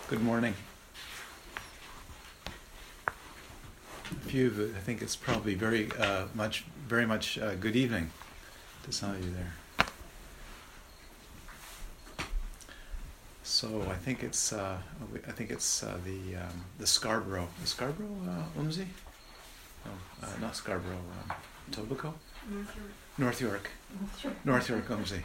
Good morning. A few, I think it's probably very much good evening to some of you there. So I think it's the Scarborough. The Scarborough Umzi? No, not Scarborough. Etobicoke? North York. North York Umzi.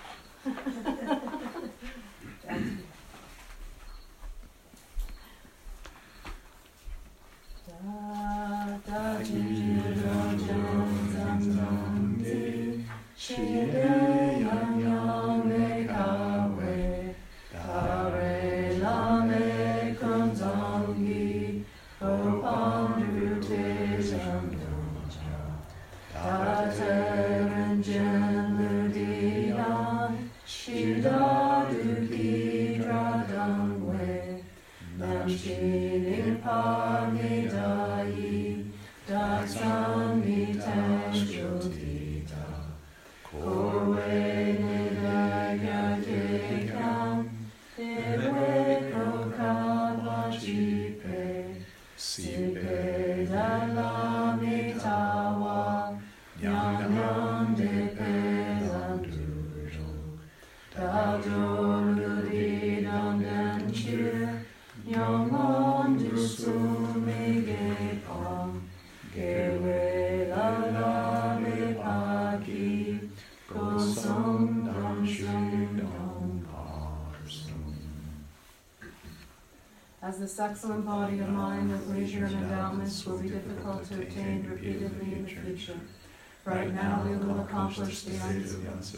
As this excellent body of mine with leisure and endowments will be difficult to attain repeatedly in the future, right now we will accomplish the ends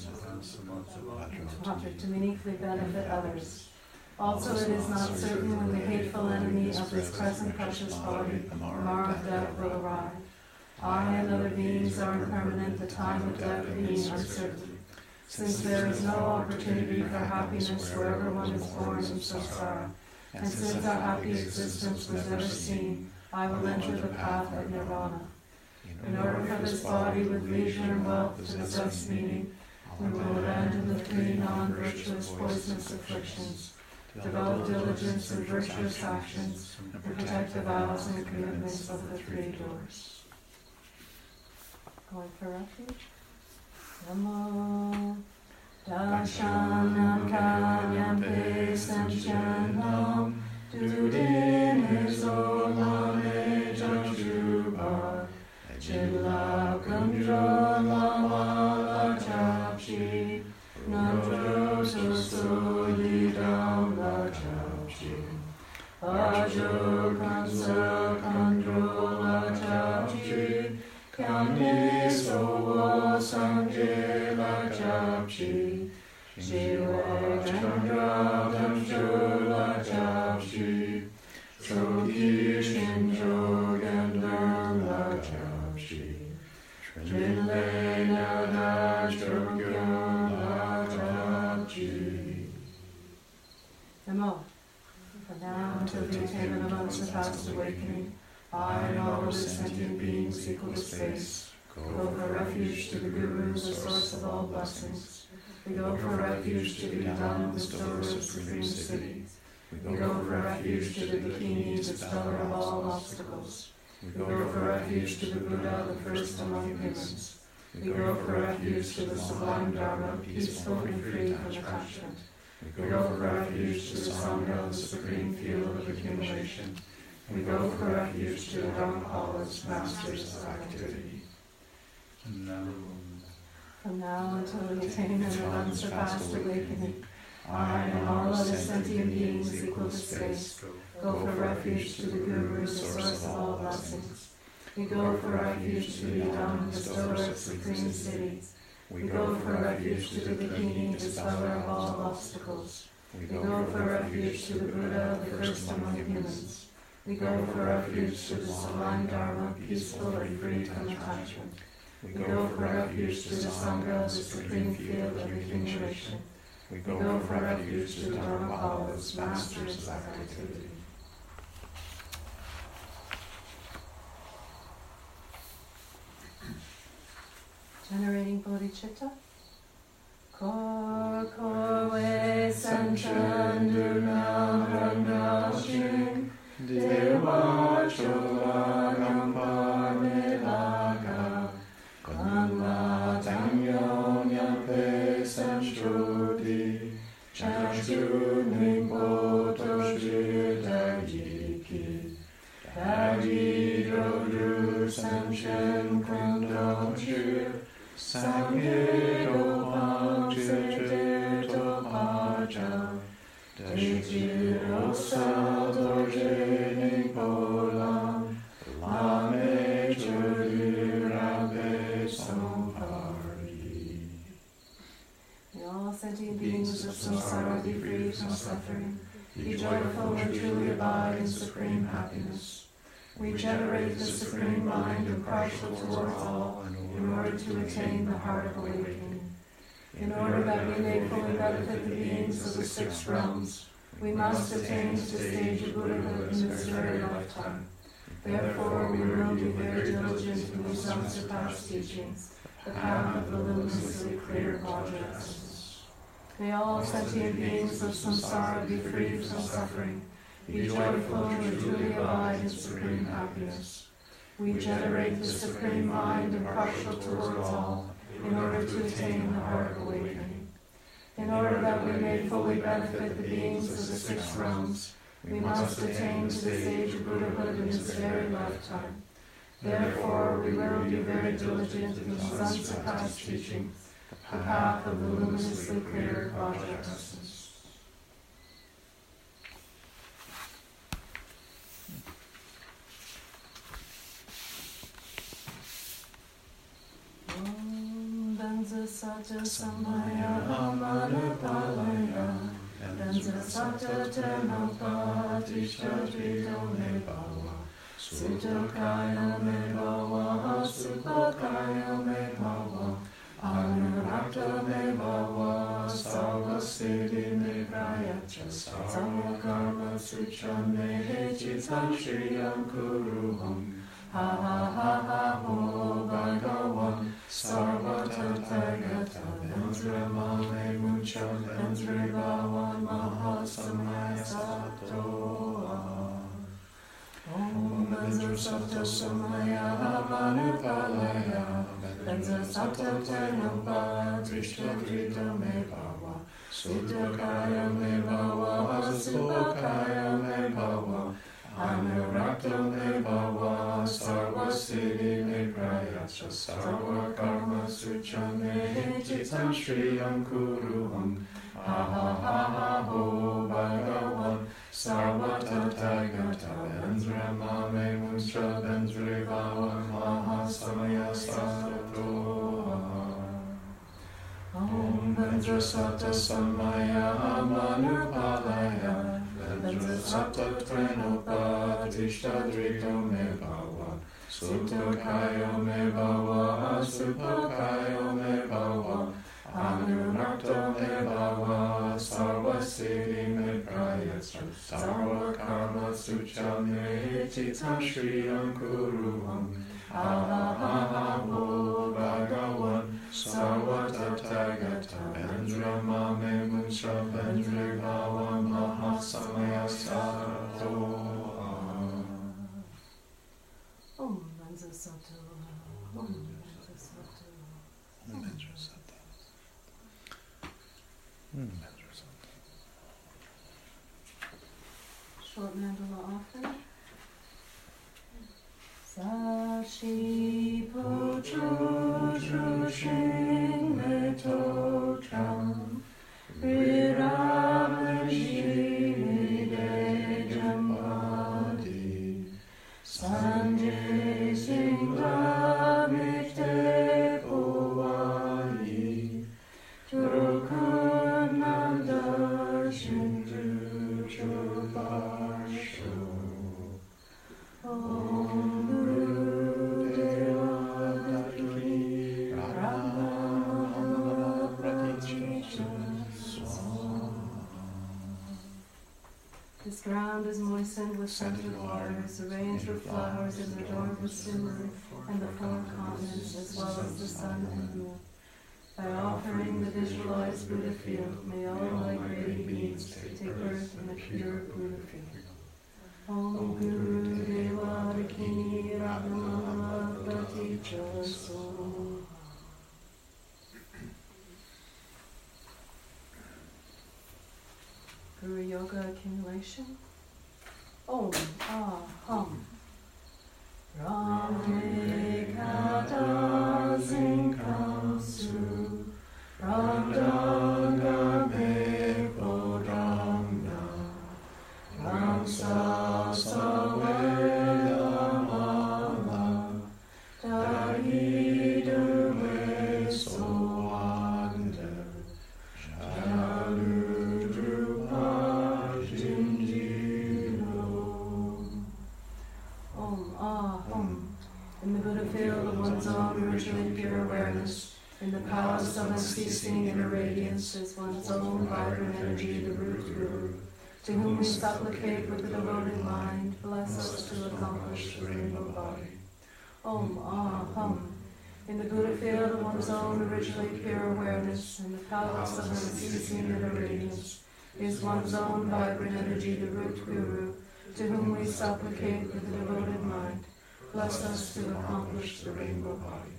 to meaningfully benefit others. Also it is not certain when the hateful enemy of this present precious body, the morrow of death, will arrive. I and other beings are impermanent, the time of death being uncertain. Since there is no opportunity for happiness wherever one is born in samsara, and since our happy existence was never seen, I will enter the path of nirvana. In order for this body with leisure and wealth to possess meaning, we will abandon the three non-virtuous poisonous afflictions, develop diligence and virtuous actions, and protect the vows and commitments of the three doors. Going for refuge? Namo Dashanam Kanyampe Sanchanam Dudine Solame Janshubar Chilla Kundra Lama Chapchi Nandro Sosoli Dam La Chapchi Ajo Kansa Kandro La Chapchi Kandi Sowa Sanje La Chapchi Shiva Chandra Damsho La Chapchi Shoki Shinjo Gandhar La Chapchi Trinle Nada Chokyo La Chapchi. Namo. From now until the attainment of unsurpassed awakening, I and all other sentient beings equal to space go for refuge to the Guru, the source of all blessings. We go for refuge to the Dham, bestower of supreme city. We go for refuge to the Dakini, dispeller of all obstacles. We go for refuge to the Buddha, the first among humans. We go for refuge to the sublime Dharma, peaceful and free from attachment. We go for refuge to the Sangha, the supreme field of accumulation. We go for refuge to the Dhammapalas, masters of activity. From now until the attainment of unsurpassed awakening, I and all other sentient beings equal to space go for refuge to the Guru, the source of all blessings. We go for refuge to the Dham, bestower of supreme cities. We go for refuge to the Dakini, dispeller of all obstacles. We go for refuge to the Buddha, the first among humans. We go for refuge to the sublime Dharma, peaceful and free from attachment. We go for refuge to the Sangha, the supreme field of accumulation. We go for refuge to the Dhammapalas, masters of activity. Generating bodhicitta, Korwe Sanchen Dunam Rangashin Dewa Chola Gampa Nilaga Kanma Tangyong Yampe Sanshudi Chanchu Ningpo Toshu Dajiki Daji Drodru Sanchen Kundong Chu Sangye Dopang Chir Topaja Deji Rosa Dorje Ningpo Lam Lame Churu Rabe Sampari. May all sentient beings of samsara be free from suffering, be joyful and truly abide in supreme happiness. We generate the supreme mind impartial towards all in order to attain the heart of awakening. In order that we may fully benefit the beings of the six realms, we must attain to the stage of Buddhahood in this very lifetime. Therefore, we will be very diligent in these unsurpassed teachings, the path of the luminously clear Vajrasattva. May all sentient beings of samsara be free from suffering, be joyful and truly abide in supreme happiness. We generate the supreme mind impartial towards all in order to attain the heart of awakening. In order that we may fully benefit the beings of the six realms, we must attain to the stage of Buddhahood in this very lifetime. Therefore, we will be very diligent in these unsurpassed teachings, the path of the luminously clear Vajrasattva. Benza Sata Samaya Amanapalaya Benza Sata Tenapa Tisha Trito Mebawa Sutokaya Mebawa Supokaya Mebawa Anurakta Mebawa Sarva Siddhi Mebrayacha Sarva Karma Sutra Mehe Chitam Shriyam Kuruham Ha ha ha ha ho Bhagavan Sarva Tathagata Benzra Mame Mucha Benzra Bhavan Mahasamaya Sato Om Benzra Sato Samaya Manupalaya Benzra Sato Tenamba Trishta Trita Me Bhava Sudakaya Me Bhava Subakaya Me Bhava Anurakta Me Bhava Sarva Siddhi Me Prayacha Sarva Karma Sutra Me Chitam Shriyam Kuruham Ha ha ha ha ho Bhagavan Sarva Tathagata Benzra Mame Mustra Benzra Bhava Mahasamaya Sato Om Benzra Sata Samaya Manupalaya Benzra Sata Trenopa Tishtadrito Me Bhava Sutokaya Me Bhava Supokaya Me Bhava Anurakta Me Bhava Sarva Siddhi Me Prayacha Sarva Karma Sucha Me Chitam Shriyam Kuruham Ha ha ha ha ho Bhagavan Sarva Tathagata Benzra Mame Musra Benzra Bhava Mahasamaya Sato Om Benzra Sato Om Benzra Sato Om Benzra Sato Om Benzra Sato. Short mandala offering. Sashi Pucho Shushin Meto Tram Viramashi Nide Jambadi Sanjay Singha Mishte Puvai Turkunanda Shindu Chupashu Om This ground is moistened with scented waters, arranged with flowers and adorned with simmery and the four continents, as well as the sun and moon. By offering the visualized Buddha field, may all migrating beings take birth in the pure Buddha field. Om Guru Deva Dakini Ragnama Praticha So. Guru Yoga accumulation. Om Ah Hum. Ramne Kata Zinkam Su Ramdanga Me Bodanga Ramsa Saveda Mama Dahidu Me Soanda Jaludrupa Jinjiro. Om Ah Hum. In the Buddha field of one's own originally pure awareness, in the palace of unceasing inner radiance, is one's own vibrant energy, the root Guru, to whom we supplicate with the devoted mind, bless us to accomplish the rainbow body. Om Ah Hum. In the Buddha field of one's own originally pure awareness, in the palace of unceasing inner radiance, is one's own vibrant energy, the root Guru, to whom we supplicate with the devoted mind, bless us to accomplish the rainbow body.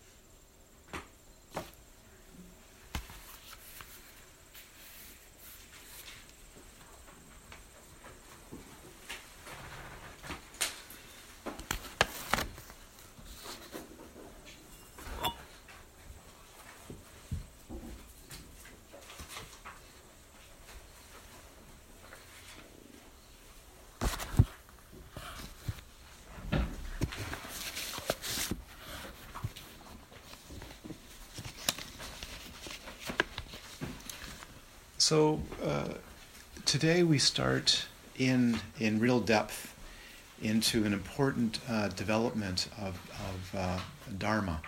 So today we start in real depth into an important development of Dharma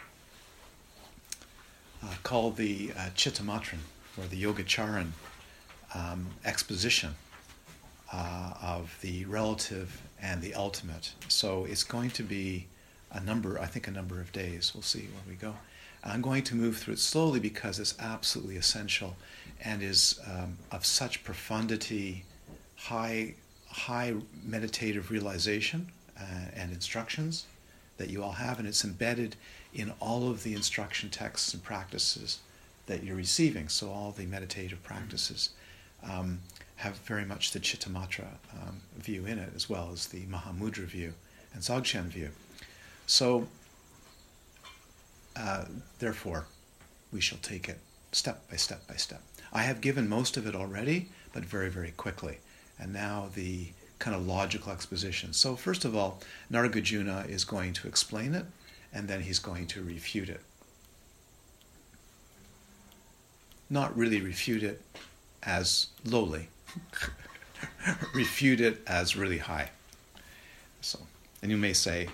called the Chittamatran, or the Yogacharan exposition of the relative and the ultimate. So it's going to be a number of days. We'll see where we go. I'm going to move through it slowly because it's absolutely essential and is of such profundity, high meditative realization and instructions that you all have, and it's embedded in all of the instruction texts and practices that you're receiving. So all the meditative practices have very much the Chittamatra view in it, as well as the Mahamudra view and Dzogchen view. So therefore, we shall take it step by step by step. I have given most of it already, but very, very quickly. And now the kind of logical exposition. So first of all, Nargajuna is going to explain it, and then he's going to refute it. Not really refute it as lowly, refute it as really high. So, and you may say,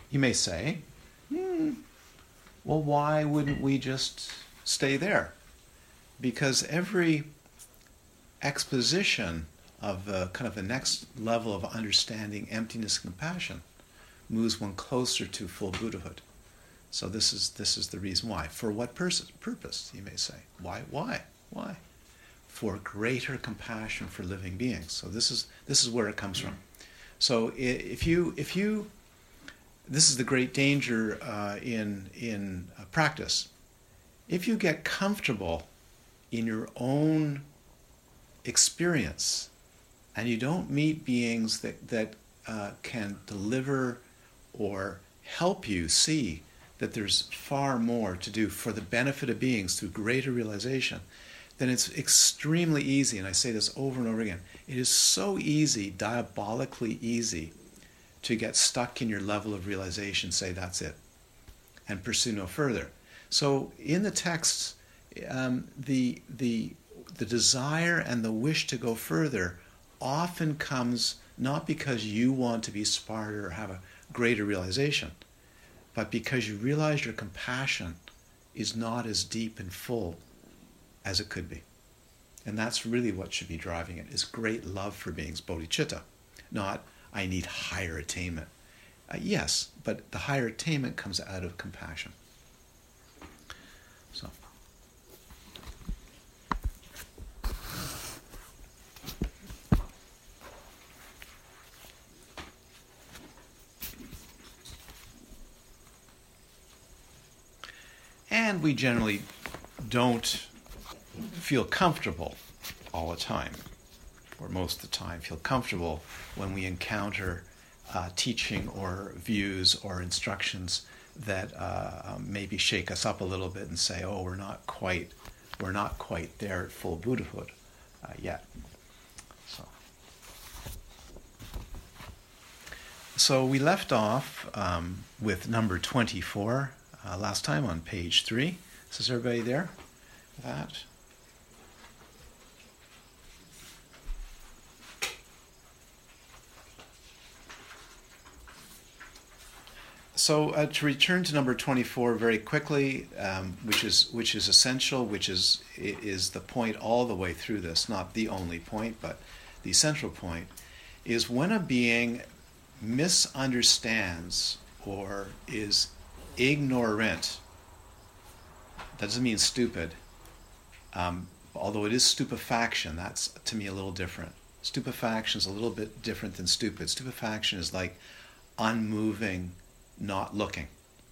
well, why wouldn't we just stay there? Because every exposition of kind of the next level of understanding emptiness and compassion moves one closer to full Buddhahood. So this is the reason why. For what purpose, you may say? Why? For greater compassion for living beings. So this is where it comes from. So if you this is the great danger in practice. If you get comfortable in your own experience and you don't meet beings that can deliver or help you see that there's far more to do for the benefit of beings through greater realization, then it's extremely easy, and I say this over and over again, it is so easy, diabolically easy, to get stuck in your level of realization, say that's it, and pursue no further. So in the texts, the desire and the wish to go further often comes not because you want to be smarter or have a greater realization, but because you realize your compassion is not as deep and full as it could be. And that's really what should be driving it, is great love for beings, bodhicitta, not I need higher attainment. Yes, but the higher attainment comes out of compassion. So, And we generally don't feel comfortable all the time, or most of the time, feel comfortable when we encounter teaching or views or instructions that maybe shake us up a little bit and say, "Oh, we're not quite there at full Buddhahood yet." So we left off with number 24 last time on page 3. So is everybody there with that? So to return to number 24 very quickly, which is essential, which is the point all the way through this, not the only point, but the central point, is when a being misunderstands or is ignorant. That doesn't mean stupid, although it is stupefaction. That's, to me, a little different. Stupefaction is a little bit different than stupid. Stupefaction is like unmoving, not looking.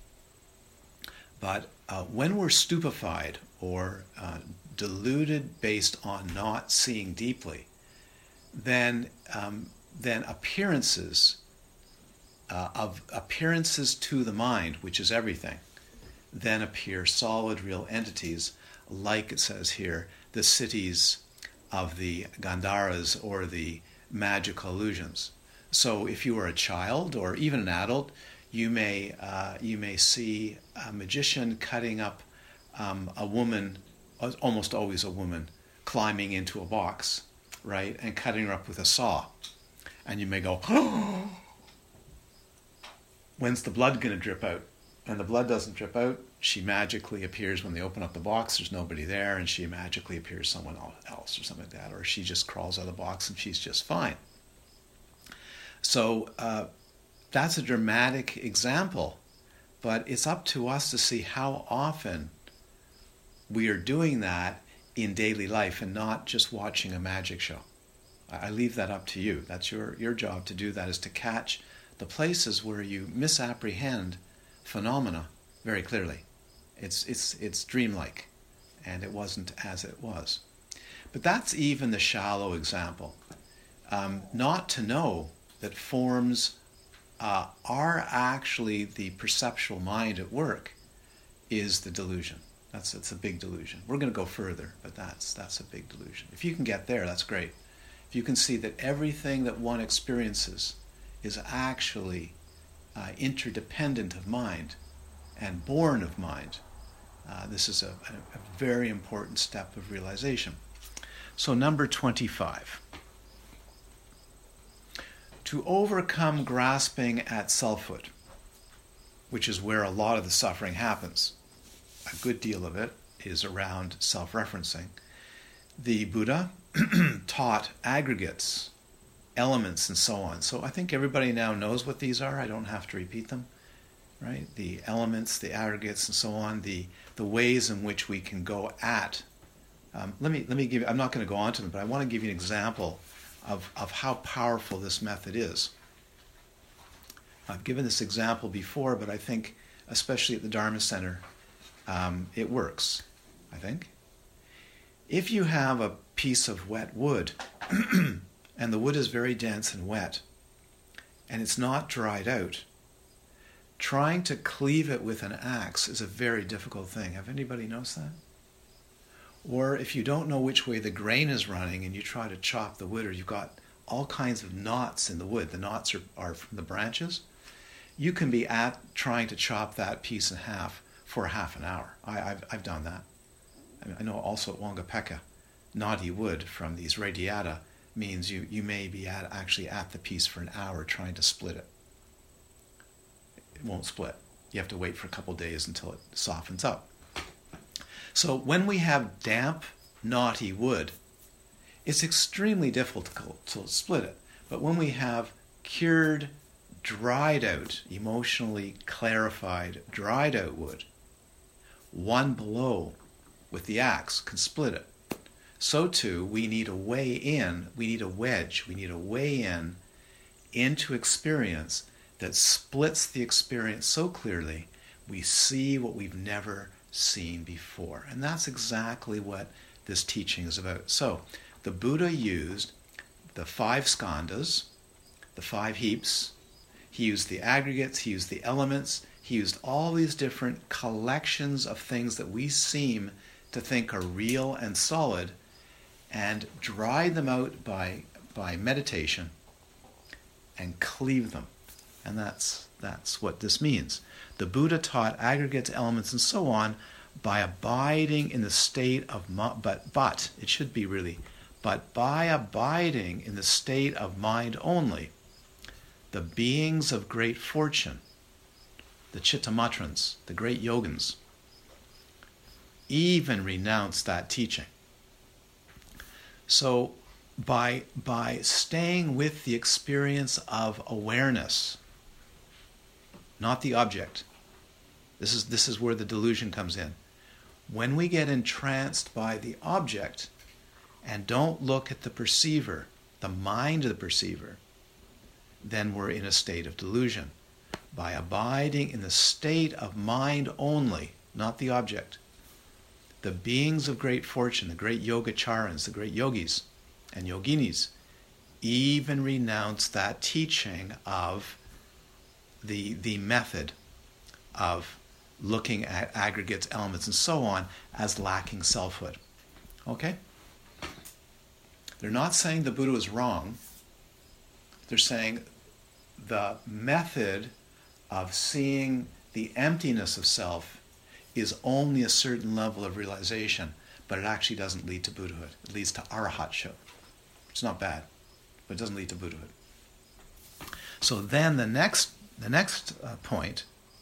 But when we're stupefied or deluded based on not seeing deeply, then appearances to the mind, which is everything, then appear solid, real entities, like it says here, the cities of the Gandharas or the magical illusions. So if you are a child or even an adult, you may see a magician cutting up a woman, almost always a woman, climbing into a box, right, and cutting her up with a saw. And you may go, "Oh, when's the blood going to drip out?" And the blood doesn't drip out. She magically appears when they open up the box. There's nobody there, and she magically appears someone else or something like that. Or she just crawls out of the box and she's just fine. So that's a dramatic example, but it's up to us to see how often we are doing that in daily life and not just watching a magic show. I leave that up to you. That's your job to do that, is to catch the places where you misapprehend phenomena very clearly. It's dreamlike, and it wasn't as it was. But that's even the shallow example. Not to know that forms are actually the perceptual mind at work is the delusion. It's a big delusion. We're going to go further, but that's a big delusion. If you can get there, that's great. If you can see that everything that one experiences is actually interdependent of mind and born of mind, this is a very important step of realization. So number 25. To overcome grasping at selfhood, which is where a lot of the suffering happens. A good deal of it is around self-referencing. The Buddha taught aggregates, elements, and so on. So I think everybody now knows what these are. I don't have to repeat them, right? The elements, the aggregates, and so on. The ways in which we can go at. Let me give. I'm not going to go on to them, but I want to give you an example of how powerful this method is. I've given this example before, but I think, especially at the Dharma Center, it works, I think. If you have a piece of wet wood, and the wood is very dense and wet, and it's not dried out, trying to cleave it with an axe is a very difficult thing. Have anybody noticed that? Or if you don't know which way the grain is running and you try to chop the wood, or you've got all kinds of knots in the wood, the knots are from the branches, you can be trying to chop that piece in half for half an hour. I've done that. I know also at Wangapeka, knotty wood from these radiata means you may be actually at the piece for an hour trying to split it. It won't split. You have to wait for a couple of days until it softens up. So when we have damp, knotty wood, it's extremely difficult to split it. But when we have cured, dried out, emotionally clarified, dried out wood, one blow with the axe can split it. So too, we need a way in, we need a wedge, we need a way in into experience that splits the experience so clearly we see what we've never seen before. And that's exactly what this teaching is about. So, the Buddha used the 5 skandhas, the 5 heaps. He used the aggregates, he used the elements, he used all these different collections of things that we seem to think are real and solid, and dried them out by meditation and cleave them. And that's what this means. The Buddha taught aggregates, elements, and so on by abiding in the state of but it should be really, but by abiding in the state of mind only, the beings of great fortune, the Chittamatrans, the great yogins, even renounced that teaching. So by staying with the experience of awareness, not the object, this is where the delusion comes in. When we get entranced by the object and don't look at the perceiver, the mind of the perceiver, then we're in a state of delusion. By abiding in the state of mind only, not the object, the beings of great fortune, the great yogacharans, the great yogis and yoginis, even renounce that teaching of the method of looking at aggregates, elements, and so on as lacking selfhood. Okay? They're not saying the Buddha is wrong. They're saying the method of seeing the emptiness of self is only a certain level of realization, but it actually doesn't lead to Buddhahood. It leads to Arahatsho. It's not bad, but it doesn't lead to Buddhahood. So then the next point,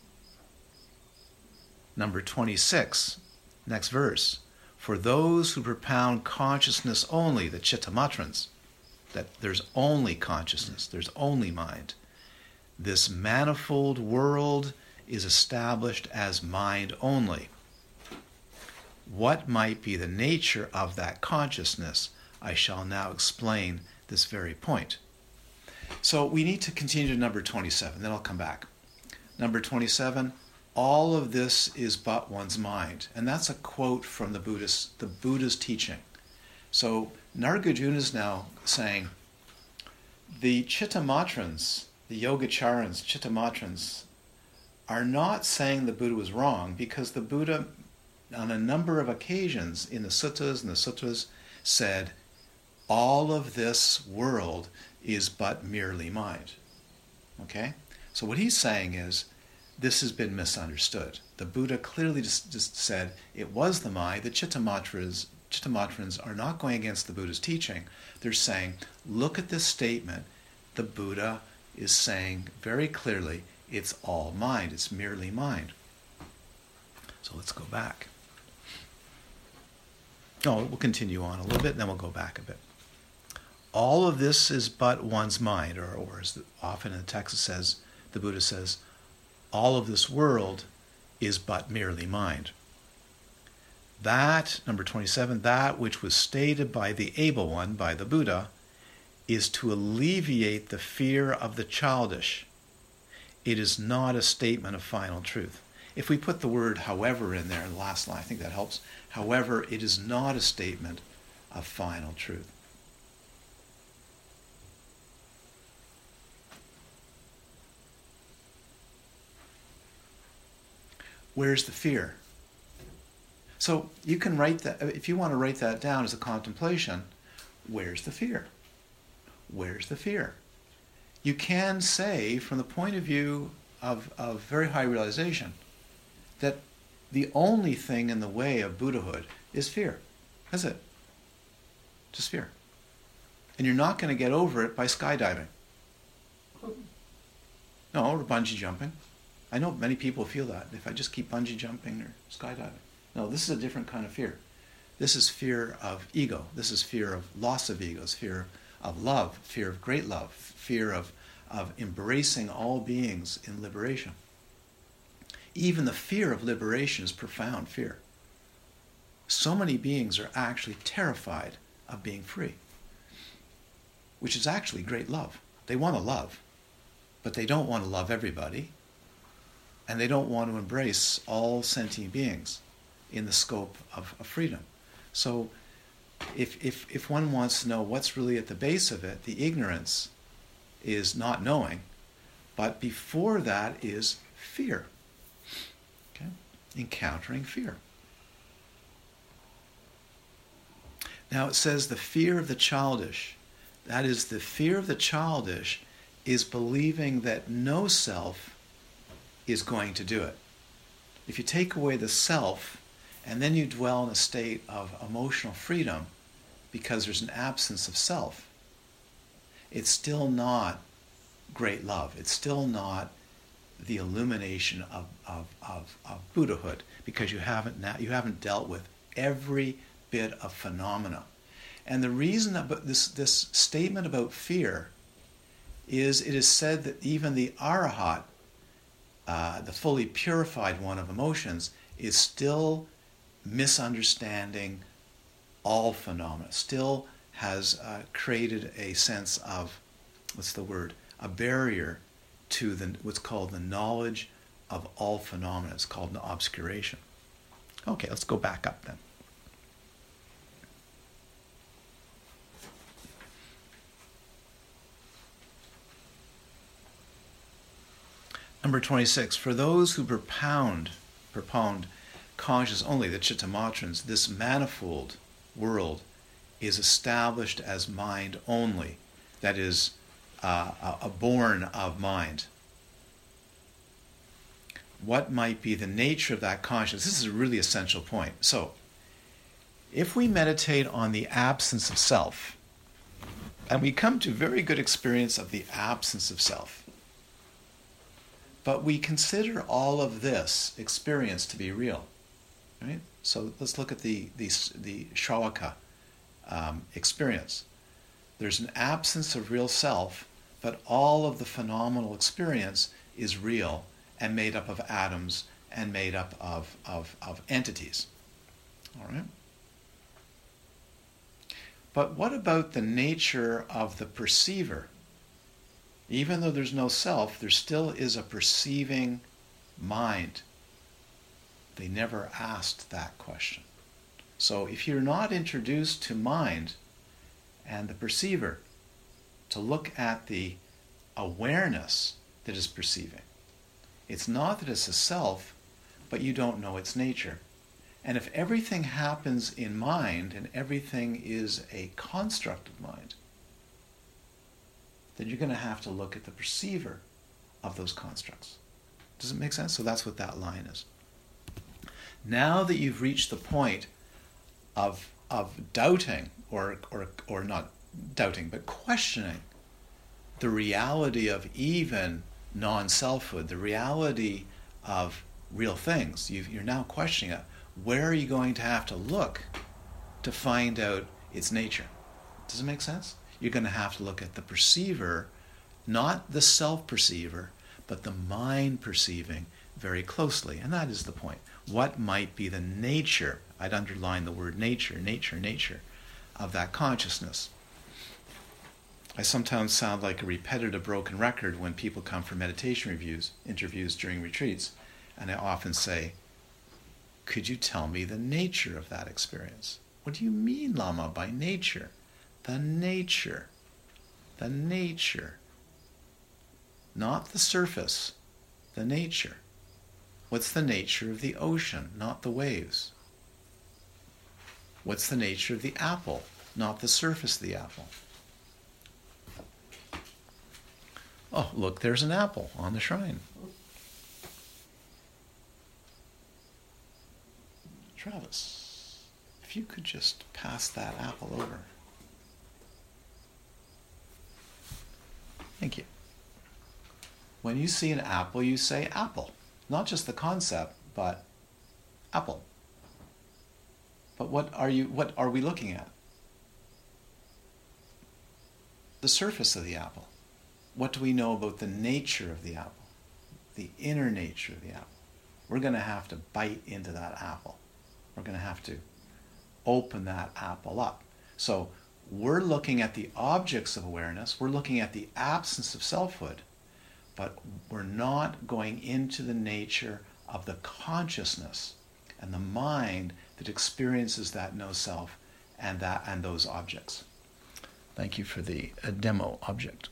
number 26, next verse, for those who propound consciousness only, the Chittamatrans, that there's only consciousness, there's only mind, this manifold world is established as mind only. What might be the nature of that consciousness? I shall now explain this very point. So we need to continue to number 27, then I'll come back. Number 27, all of this is but one's mind. And that's a quote from the Buddha's teaching. So Nagarjuna is now saying, the Chittamatrans, the Yogacharans, Chittamatrans, are not saying the Buddha was wrong, because the Buddha, on a number of occasions in the suttas, said, all of this world is but merely mind. Okay? So what he's saying is, this has been misunderstood. The Buddha clearly just said it was the mind. The Chittamatrans are not going against the Buddha's teaching. They're saying, look at this statement. The Buddha is saying very clearly, it's all mind. It's merely mind. So let's go back. We'll continue on a little bit, and then we'll go back a bit. All of this is but one's mind, or as often in the text it says, the Buddha says, all of this world is but merely mind. That, number 27, that which was stated by the able one, by the Buddha, is to alleviate the fear of the childish. It is not a statement of final truth. If we put the word however in there in the last line, I think that helps. However, it is not a statement of final truth. Where's the fear? So you can write that, if you want to write that down as a contemplation, where's the fear? Where's the fear? You can say, from the point of view of very high realization, that the only thing in the way of Buddhahood is fear. That's it. Just fear. And you're not going to get over it by skydiving. No, or bungee jumping. I know many people feel that. If I just keep bungee jumping or skydiving. No, this is a different kind of fear. This is fear of ego. This is fear of loss of egos, fear of love, fear of great love, fear of embracing all beings in liberation. Even the fear of liberation is profound fear. So many beings are actually terrified of being free, which is actually great love. They want to love, but they don't want to love everybody, and they don't want to embrace all sentient beings. in the scope of freedom. So if one wants to know what's really at the base of it, the ignorance is not knowing, but before that is fear. Okay? Encountering fear. Now it says the fear of the childish. That is, the fear of the childish is believing that no self is going to do it. If you take away the self, and then you dwell in a state of emotional freedom because there's an absence of self, it's still not great love. It's still not the illumination of Buddhahood, because you haven't dealt with every bit of phenomena. And the reason about this statement about fear is it is said that even the Arahat, the fully purified one of emotions, is still misunderstanding all phenomena, still has created a sense of, a barrier to what's called the knowledge of all phenomena. It's called an obscuration. Okay, let's go back up then. Number 26, for those who propound conscious only, the Chittamatrans, this manifold world is established as mind only, that is, a born of mind. What might be the nature of that consciousness? This is a really essential point. So, if we meditate on the absence of self, and we come to very good experience of the absence of self, but we consider all of this experience to be real, right? So let's look at the Shravaka experience. There's an absence of real self, but all of the phenomenal experience is real and made up of atoms and made up of entities. All right? But what about the nature of the perceiver? Even though there's no self, there still is a perceiving mind. They never asked that question. So if you're not introduced to mind and the perceiver, to look at the awareness that is perceiving, it's not that it's a self, but you don't know its nature. And if everything happens in mind and everything is a construct of mind, then you're going to have to look at the perceiver of those constructs. Does it make sense? So that's what that line is. Now that you've reached the point of doubting, or not doubting, but questioning the reality of even non-selfhood, the reality of real things, you're now questioning it. Where are you going to have to look to find out its nature? Does it make sense? You're going to have to look at the perceiver, not the self-perceiver, but the mind perceiving very closely. And that is the point. What might be the nature, I'd underline the word nature, of that consciousness. I sometimes sound like a repetitive broken record when people come for meditation interviews during retreats, and I often say, could you tell me the nature of that experience? What do you mean, Lama, by nature? The nature. Not the surface, the nature. What's the nature of the ocean, not the waves? What's the nature of the apple, not the surface of the apple? Oh, look, there's an apple on the shrine. Travis, if you could just pass that apple over. Thank you. When you see an apple, you say apple. Not just the concept, but apple. But what are we looking at? The surface of the apple. What do we know about the nature of the apple? The inner nature of the apple. We're going to have to bite into that apple. We're going to have to open that apple up. So we're looking at the objects of awareness, we're looking at the absence of selfhood, but we're not going into the nature of the consciousness and the mind that experiences that no self and those objects. Thank you for the demo object.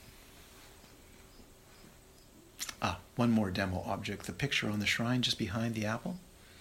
One more demo object, the picture on the shrine just behind the apple.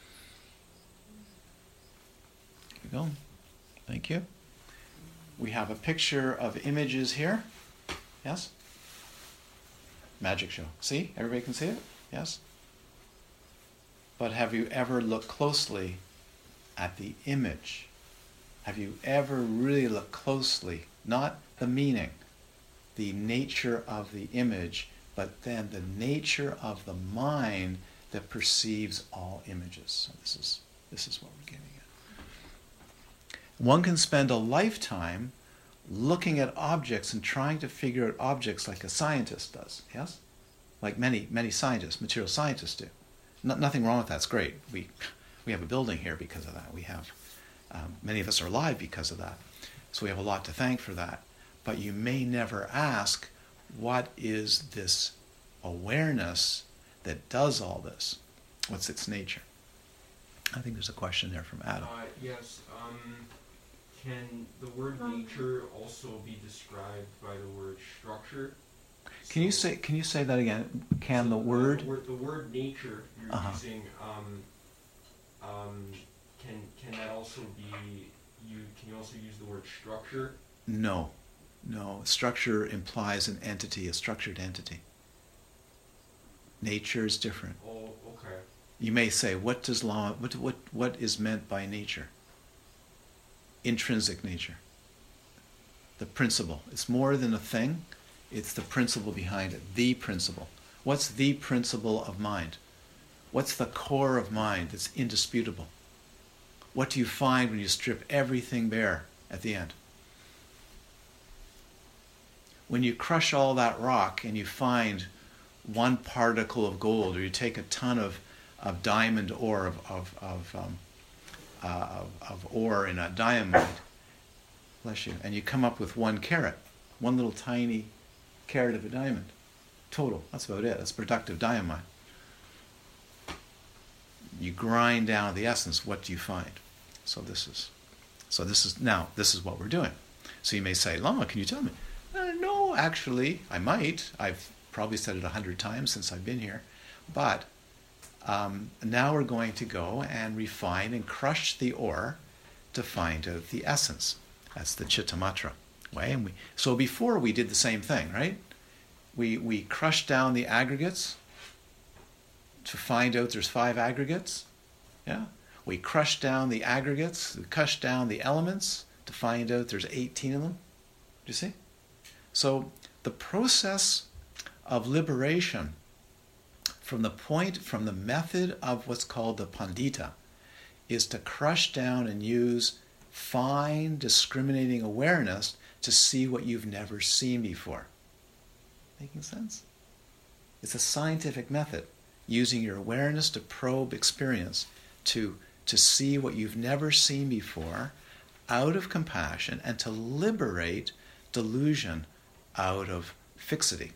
Here we go. Thank you. We have a picture of images here. Yes? Magic show. See? Everybody can see it? Yes? But have you ever looked closely at the image? Have you ever really looked closely, not the meaning, the nature of the image, but then the nature of the mind that perceives all images? So this is what we're getting at. One can spend a lifetime looking at objects and trying to figure out objects like a scientist does, yes? Like many scientists, material scientists do. Nothing wrong with that, it's great. We have a building here because of that. We have, many of us are alive because of that. So we have a lot to thank for that. But you may never ask, what is this awareness that does all this? What's its nature? I think there's a question there from Adam. Yes. Can the word nature also be described by the word structure? Can you say that again? Can the word? The word nature you're using. Can that also be? Can you also use the word structure? No. Structure implies an entity, a structured entity. Nature is different. Oh, okay. You may say, what is meant by nature? Intrinsic nature. The principle. It's more than a thing. It's the principle behind it. The principle. What's the principle of mind? What's the core of mind that's indisputable? What do you find when you strip everything bare at the end? When you crush all that rock and you find one particle of gold, or you take a ton of diamond ore of ore in a diamond, bless you, and you come up with 1 carat, one little tiny carat of a diamond, total. That's about it. That's productive diamond. You grind down the essence. What do you find? This is what we're doing. So you may say, Lama, can you tell me? No, actually, I might. I've probably said it 100 times since I've been here. But now we're going to go and refine and crush the ore to find out the essence. That's the Chittamatra way. And so before we did the same thing, right? We crushed down the aggregates to find out there's 5 aggregates. Yeah? We crushed down the aggregates, we crushed down the elements to find out there's 18 of them. Do you see? So the process of liberation from the method of what's called the Pandita is to crush down and use fine discriminating awareness to see what you've never seen before. Making sense? It's a scientific method, using your awareness to probe experience, to see what you've never seen before out of compassion, and to liberate delusion out of fixity.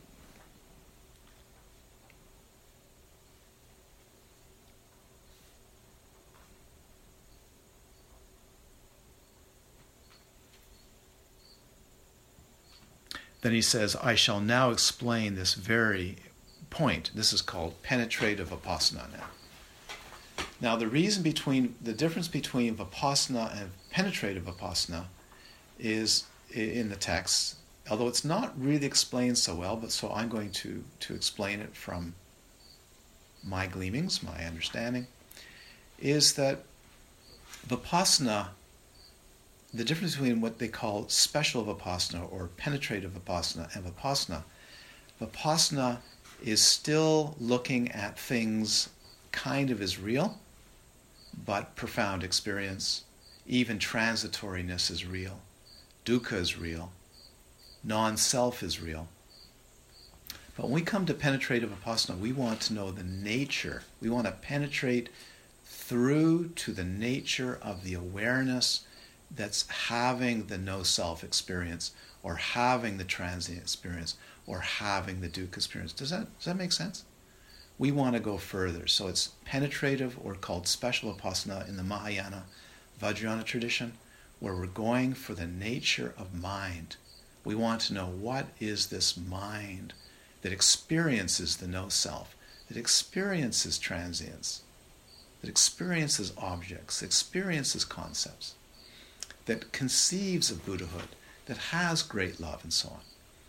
Then he says, I shall now explain this very point. This is called penetrative vipassana now. Now the difference between vipassana and penetrative vipassana is in the text, although it's not really explained so well, but so I'm going to explain it from my gleamings, my understanding, is that vipassana, the difference between what they call special vipassana or penetrative vipassana and vipassana is still looking at things kind of as real, but profound experience. Even transitoriness is real. Dukkha is real. Non-self is real. But when we come to penetrative vipassana, we want to know the nature. We want to penetrate through to the nature of the awareness that's having the no-self experience, or having the transient experience, or having the dukkha experience. Does that make sense? We want to go further. So it's penetrative, or called special vipassana in the Mahayana Vajrayana tradition, where we're going for the nature of mind. We want to know, what is this mind that experiences the no-self, that experiences transience, that experiences objects, that experiences concepts, that conceives of Buddhahood, that has great love, and so on.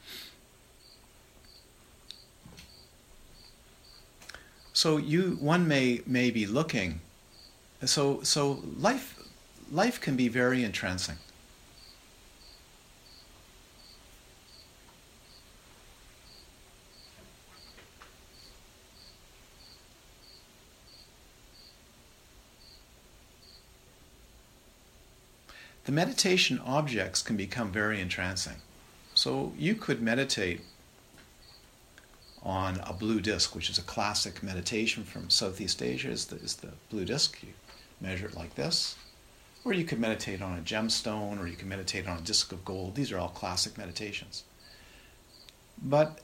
So one may be looking. So life can be very entrancing. The meditation objects can become very entrancing. So you could meditate on a blue disc, which is a classic meditation from Southeast Asia, is the blue disc. You measure it like this. Or you could meditate on a gemstone, or you can meditate on a disc of gold. These are all classic meditations. But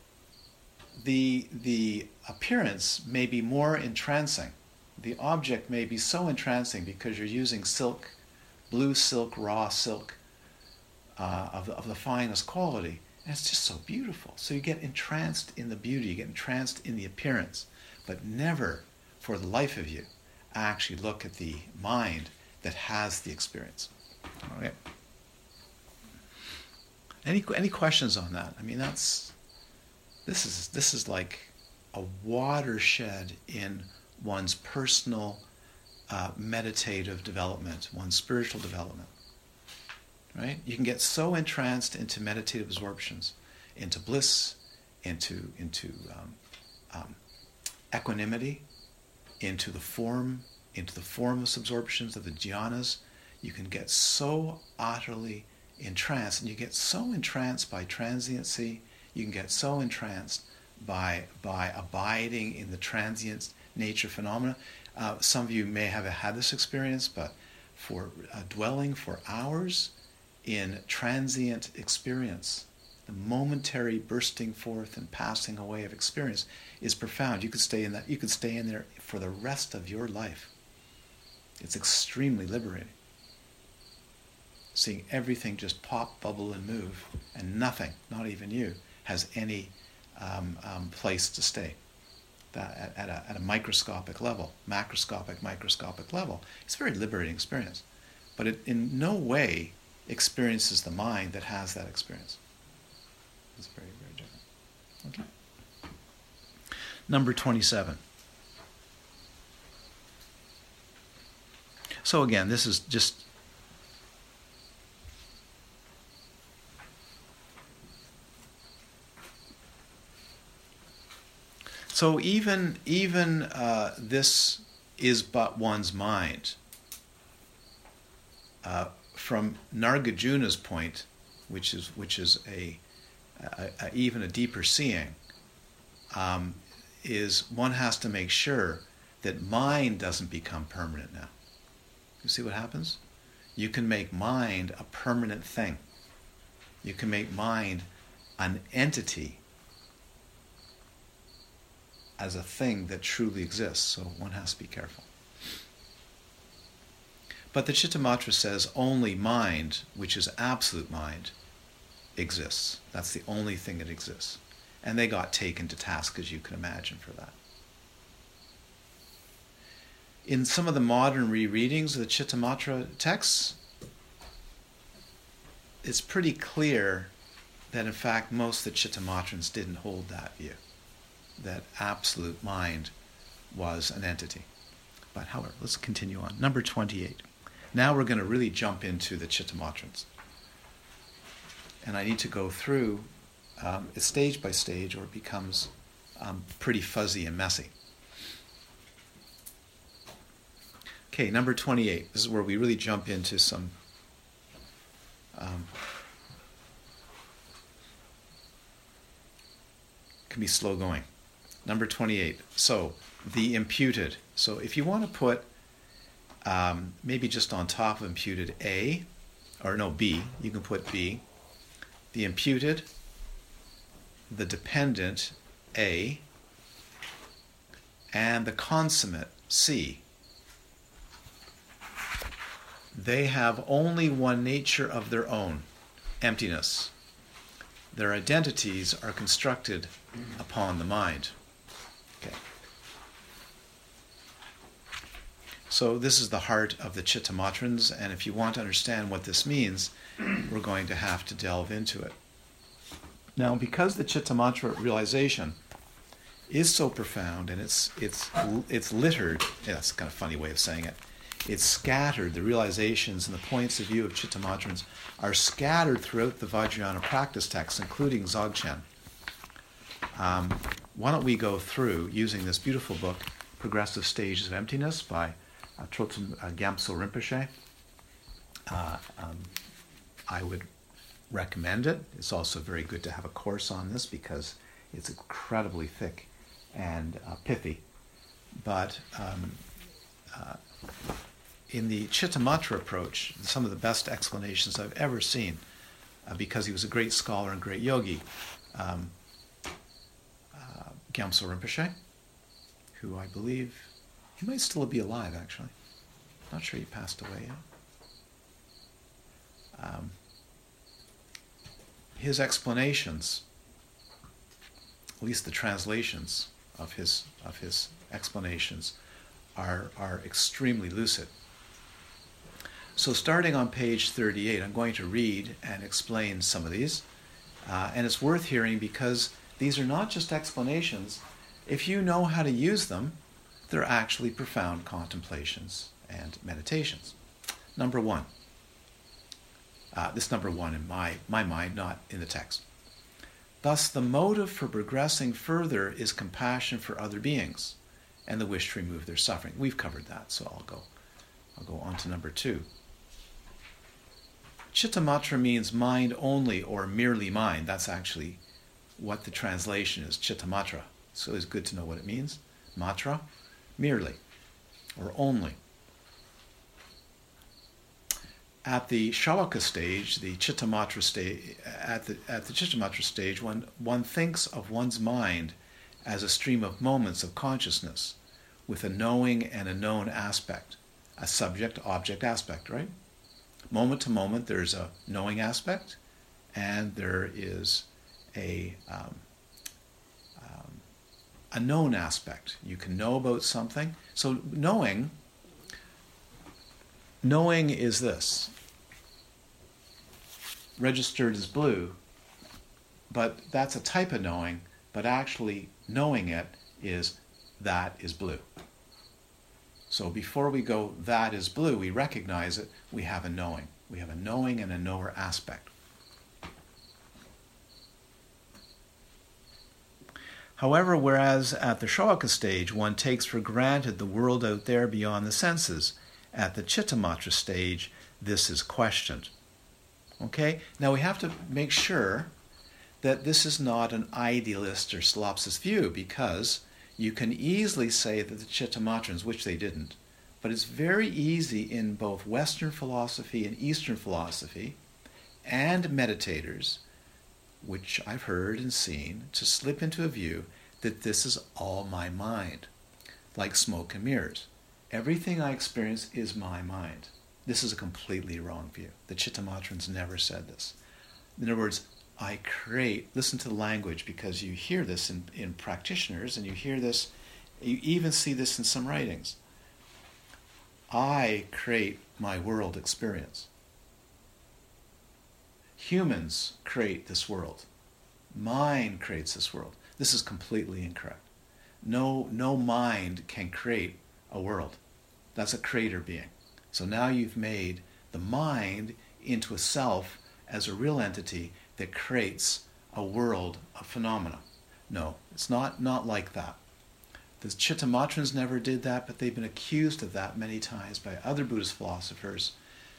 the appearance may be more entrancing. The object may be so entrancing because you're using silk, blue silk, raw silk of the finest quality. And it's just so beautiful. So you get entranced in the beauty, you get entranced in the appearance, but never, for the life of you, actually look at the mind that has the experience. Okay. Any questions on that? I mean, this is like a watershed in one's personal meditative development, one's spiritual development. Right? You can get so entranced into meditative absorptions, into bliss, into equanimity, into the formless absorptions of the jhanas. You can get so utterly entranced, and you get so entranced by transiency. You can get so entranced by abiding in the transient nature phenomena. Some of you may have had this experience, but for dwelling for hours in transient experience, the momentary bursting forth and passing away of experience is profound. You could stay in that. You could stay in there for the rest of your life. It's extremely liberating. Seeing everything just pop, bubble, and move, and nothing, not even you, has any place to stay. That at a microscopic level, microscopic level, it's a very liberating experience. But it in no way experiences the mind that has that experience. It's very, very different. Okay. Number 27. So again, this is just so even this is but one's mind. From Nargajuna's point, which is even a deeper seeing, is one has to make sure that mind doesn't become permanent now. You see what happens? You can make mind a permanent thing. You can make mind an entity as a thing that truly exists. So one has to be careful. But the Chittamatra says only mind, which is absolute mind, exists. That's the only thing that exists. And they got taken to task, as you can imagine, for that. In some of the modern rereadings of the Chittamatra texts, it's pretty clear that in fact most of the Chittamatrans didn't hold that view, that absolute mind was an entity. But however, let's continue on. Number 28. Now we're going to really jump into the Chittamatrans. And I need to go through it stage by stage, or it becomes pretty fuzzy and messy. Okay, number 28. This is where we really jump into some can be slow going. Number 28. So, the imputed. So if you want to put maybe just on top of imputed A, or no, B, you can put B. The imputed, the dependent A, and the consummate C, they have only one nature of their own, emptiness. Their identities are constructed upon the mind. Okay. So this is the heart of the Chittamatrans, and if you want to understand what this means, we're going to have to delve into it. Now, because the Chittamatra realization is so profound, and it's littered, that's kind of a funny way of saying it, it's scattered, the realizations and the points of view of Chittamatrans are scattered throughout the Vajrayana practice texts, including Dzogchen. Why don't we go through, using this beautiful book, Progressive Stages of Emptiness by Trotsen Gyamtso Rinpoche. I would recommend it. It's also very good to have a course on this because it's incredibly thick and pithy. But in the Chittamatra approach, some of the best explanations I've ever seen, because he was a great scholar and great yogi, Gyamtso Rinpoche, who I believe, he might still be alive actually. Not sure he passed away yet. His explanations, at least the translations of his explanations, are extremely lucid. So starting on page 38, I'm going to read and explain some of these. And it's worth hearing because these are not just explanations. If you know how to use them, they're actually profound contemplations and meditations. Number one. This number one in my mind, not in the text. Thus, the motive for progressing further is compassion for other beings and the wish to remove their suffering. We've covered that, so I'll go on to number two. Chittamatra means mind only or merely mind. That's actually what the translation is, Chittamatra. So it's good to know what it means. Matra, merely or only. At the Shavaka stage, the Chittamatra stage, at the Chittamatra stage, one thinks of one's mind as a stream of moments of consciousness, with a knowing and a known aspect, a subject-object aspect, right? Moment to moment, there's a knowing aspect, and there is a known aspect. You can know about something. So knowing is this. Registered as blue, but that's a type of knowing, but actually knowing it is that is blue. So before we go that is blue, we recognize it, we have a knowing. We have a knowing and a knower aspect. However, whereas at the Shavaka stage, one takes for granted the world out there beyond the senses, at the Chittamatra stage, this is questioned. Okay? Now we have to make sure that this is not an idealist or solipsist view, because you can easily say that the Chittamatrans, which they didn't, but it's very easy in both Western philosophy and Eastern philosophy and meditators, which I've heard and seen, to slip into a view that this is all my mind, like smoke and mirrors. Everything I experience is my mind. This is a completely wrong view. The Chittamatrans never said this. In other words, I create, listen to the language, because you hear this in practitioners, and you hear this, you even see this in some writings. I create my world experience. Humans create this world. Mind creates this world. This is completely incorrect. No mind can create a world. That's a creator being. So now you've made the mind into a self as a real entity that creates a world of phenomena. No, it's not like that. The Chittamatrans never did that, but they've been accused of that many times by other Buddhist philosophers,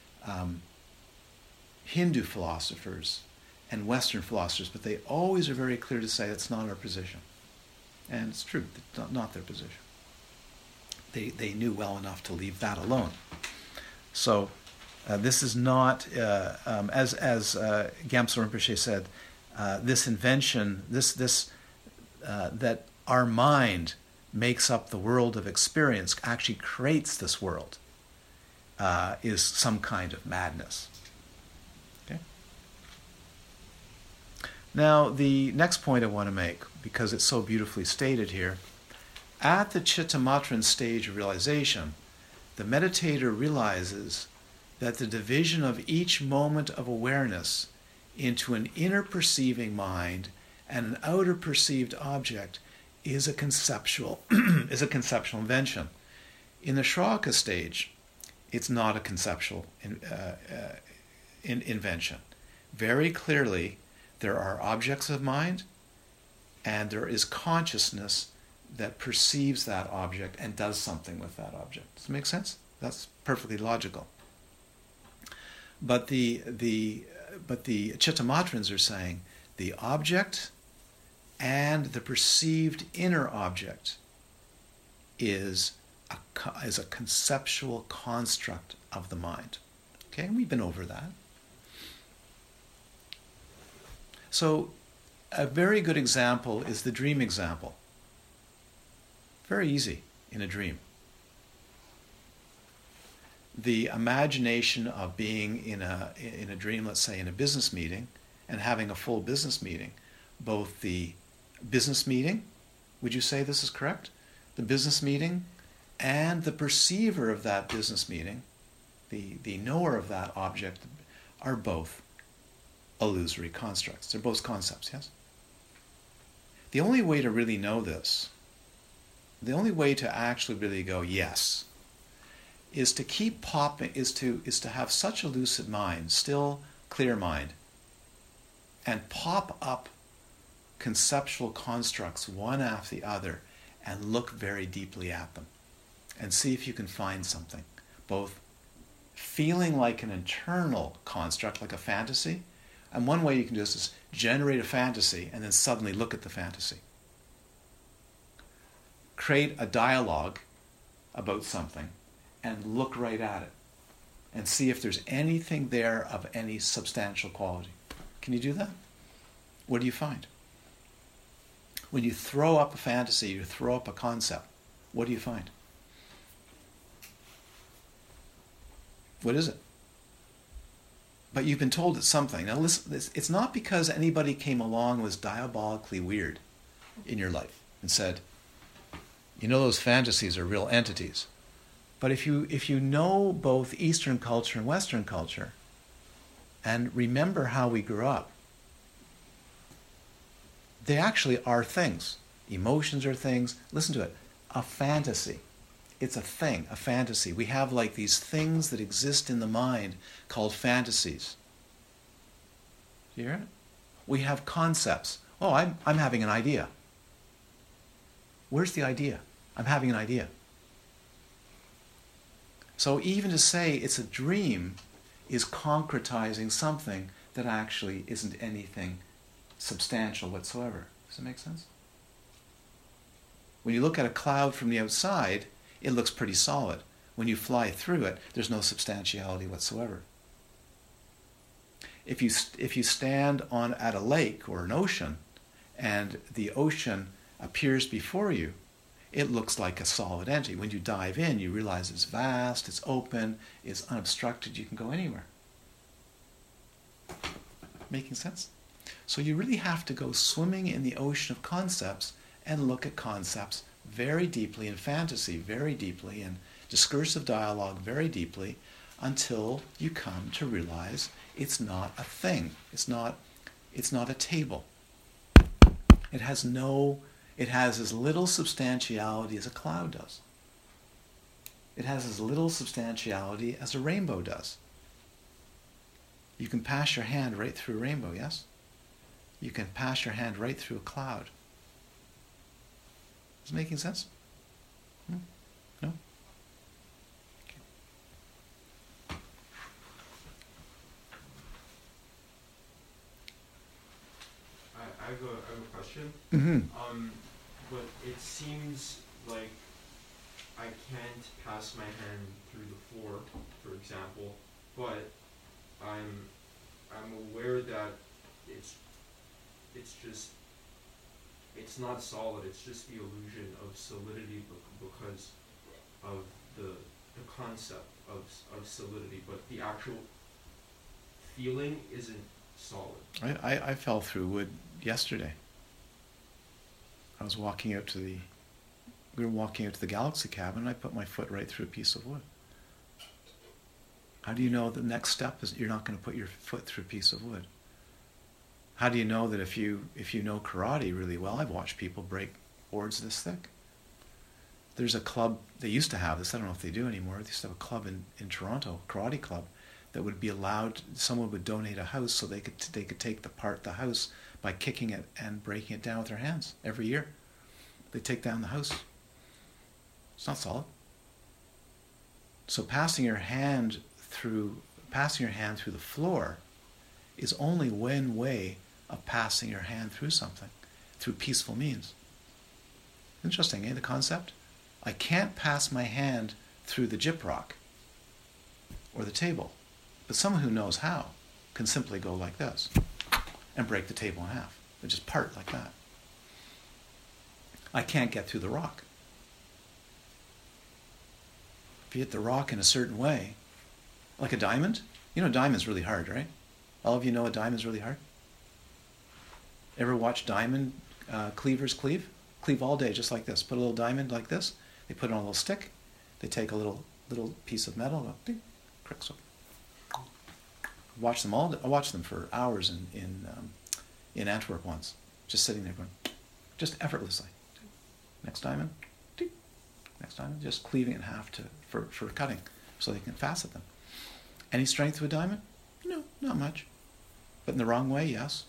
Hindu philosophers, and Western philosophers, but they always are very clear to say that's not our position. And it's true, it's not their position. They knew well enough to leave that alone. So this is not, as Gyamtso Rinpoche said, this invention, that our mind makes up the world of experience, actually creates this world, is some kind of madness. Okay? Now, the next point I want to make, because it's so beautifully stated here, at the Chittamatran stage of realization, the meditator realizes that the division of each moment of awareness into an inner perceiving mind and an outer perceived object is a conceptual invention. In the Shraka stage, it's not a conceptual invention. Very clearly, there are objects of mind, and there is consciousness that perceives that object and does something with that object. Does it make sense? That's perfectly logical. But the Chittamatrans are saying the object and the perceived inner object is a conceptual construct of the mind. Okay, and we've been over that. So a very good example is the dream example. Very easy in a dream. The imagination of being in a dream, let's say in a business meeting, and having a full business meeting, both the business meeting, would you say this is correct? The business meeting and the perceiver of that business meeting, the knower of that object, are both illusory constructs. They're both concepts, yes? The only way to really know this, the only way to actually really go, yes, is to keep popping, is to have such a lucid mind, still clear mind, and pop up conceptual constructs one after the other and look very deeply at them and see if you can find something, both feeling like an internal construct, like a fantasy, and one way you can do this is generate a fantasy and then suddenly look at the fantasy. Create a dialogue about something and look right at it and see if there's anything there of any substantial quality. Can you do that? What do you find? When you throw up a fantasy, you throw up a concept, what do you find? What is it? But you've been told it's something. Now listen, it's not because anybody came along and was diabolically weird in your life and said, you know, those fantasies are real entities. But if you know both Eastern culture and Western culture, and remember how we grew up, they actually are things. Emotions are things. Listen to it. A fantasy. It's a thing, a fantasy. We have like these things that exist in the mind called fantasies. Do you hear it? We have concepts. Oh, I'm having an idea. Where's the idea? I'm having an idea. So even to say it's a dream is concretizing something that actually isn't anything substantial whatsoever. Does that make sense? When you look at a cloud from the outside, it looks pretty solid. When you fly through it, there's no substantiality whatsoever. If you stand at a lake or an ocean, and the ocean appears before you, it looks like a solid entity. When you dive in, you realize it's vast, it's open, it's unobstructed, you can go anywhere. Making sense? So you really have to go swimming in the ocean of concepts and look at concepts very deeply in fantasy, very deeply in discursive dialogue, very deeply, until you come to realize it's not a thing. It's not a table. It has as little substantiality as a cloud does. It has as little substantiality as a rainbow does. You can pass your hand right through a rainbow, yes? You can pass your hand right through a cloud. Is it making sense? No? Okay. I have a question. Mm-hmm. But it seems like I can't pass my hand through the floor, for example, but I'm aware that it's it's not solid. It's just the illusion of solidity because of the concept of solidity, but the actual feeling isn't solid. I fell through wood yesterday. I was walking out to the, we were walking out to the Galaxy cabin, and I put my foot right through a piece of wood. How do you know the next step is you're not going to put your foot through a piece of wood? How do you know that if you know karate really well? I've watched people break boards this thick. There's a club, they used to have this, I don't know if they do anymore, they used to have a club in Toronto, a karate club, that would be allowed, someone would donate a house so they could take the house by kicking it and breaking it down with their hands every year. They take down the house. It's not solid. So passing your hand through the floor is only one way of passing your hand through something, through peaceful means. Interesting, eh, the concept? I can't pass my hand through the gyprock or the table, but someone who knows how can simply go like this and break the table in half. They just part like that. I can't get through the rock. If you hit the rock in a certain way, like a diamond, you know a diamond's really hard, right? All of you know a diamond's really hard? Ever watch diamond cleavers cleave? Cleave all day just like this. Put a little diamond like this. They put it on a little stick. They take a little piece of metal, go, ding, cricks up. Watch them all. I watched them for hours in Antwerp once, just sitting there going, just effortlessly. Next diamond, ding. Next diamond, just cleaving it in half for cutting, so they can facet them. Any strength to a diamond? No, not much. But in the wrong way, yes.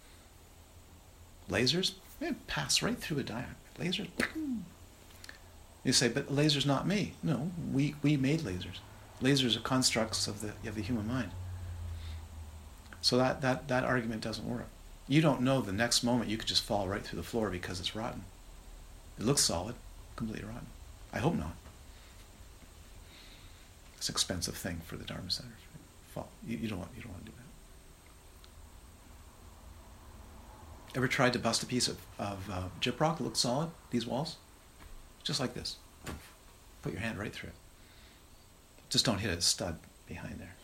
Lasers, pass right through a diamond. Lasers, you say, but laser's not me. No, we made lasers. Lasers are constructs of the human mind. So that argument doesn't work. You don't know the next moment you could just fall right through the floor because it's rotten. It looks solid, completely rotten. I hope not. It's an expensive thing for the Dharma Center. You don't want to do that. Ever tried to bust a piece of gyprock that looks solid? These walls, just like this. Put your hand right through it. Just don't hit a stud behind there.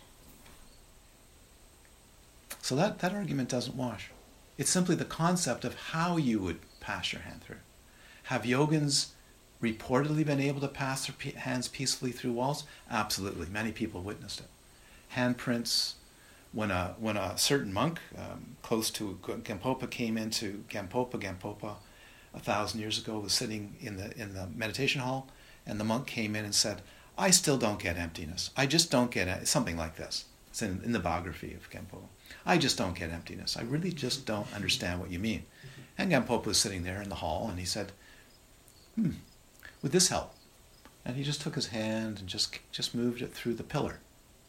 So that argument doesn't wash. It's simply the concept of how you would pass your hand through. Have yogins reportedly been able to pass their hands peacefully through walls? Absolutely. Many people witnessed it. Handprints. When a certain monk close to Gampopa came into Gampopa 1,000 years ago was sitting in the meditation hall, and the monk came in and said, "I still don't get emptiness. I just don't get something like this." It's in the biography of Gampopa. "I just don't get emptiness. I really just don't understand what you mean." And Gampopa was sitting there in the hall, and he said, "Would this help?" And he just took his hand and just moved it through the pillar.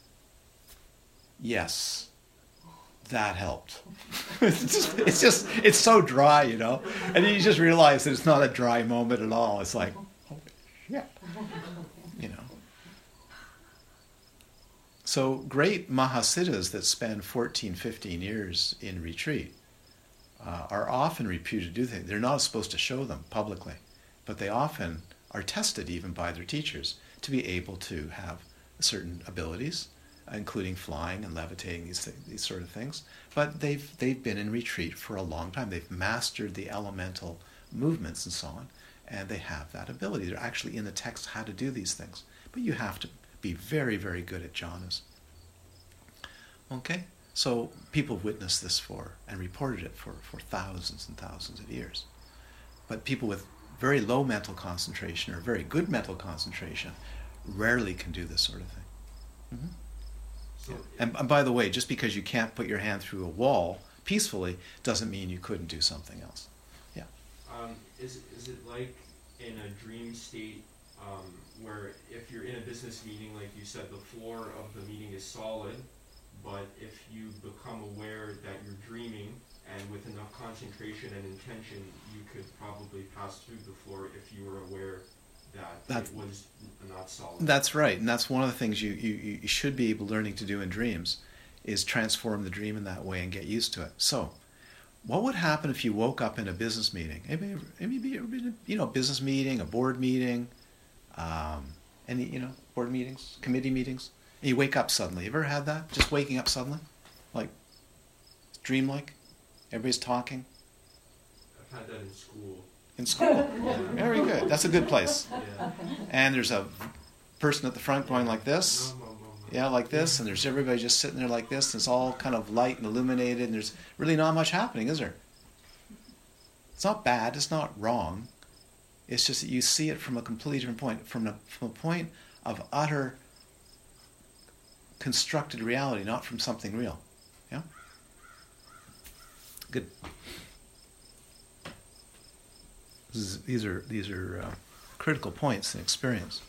Yes, that helped. It's so dry, you know. And you just realize that it's not a dry moment at all. It's like, oh, yeah, you know. So great Mahasiddhas that spend 14, 15 years in retreat are often reputed to do things. They're not supposed to show them publicly, but they often are tested even by their teachers to be able to have certain abilities, including flying and levitating, these sort of things. But they've been in retreat for a long time. They've mastered the elemental movements and so on, and they have that ability. They're actually in the text how to do these things. But you have to be very, very good at jhanas. Okay? So people have witnessed this and reported it for thousands and thousands of years. But people with very low mental concentration or very good mental concentration rarely can do this sort of thing. Mm-hmm. Yeah. And by the way, just because you can't put your hand through a wall peacefully doesn't mean you couldn't do something else. Yeah. Is it like in a dream state where if you're in a business meeting, like you said, the floor of the meeting is solid, but if you become aware that you're dreaming and with enough concentration and intention, you could probably pass through the floor if you were aware that it was not solid. That's right, and that's one of the things you should be learning to do in dreams, is transform the dream in that way and get used to it. So, What would happen if you woke up in a business meeting? Maybe ever been, a business meeting, a board meeting, any, board meetings, committee meetings, and you wake up suddenly. You ever had that? Just waking up suddenly? Like, dreamlike? Everybody's talking? I've had that in school. In school? Yeah. Very good. That's a good place. Yeah. And there's a person at the front going like this. Yeah, like this, and there's everybody just sitting there like this, and it's all kind of light and illuminated, and there's really not much happening, is there? It's not bad, it's not wrong. It's just that you see it from a completely different point, from a point of utter constructed reality, not from something real. Yeah? Good. These are critical points in experience.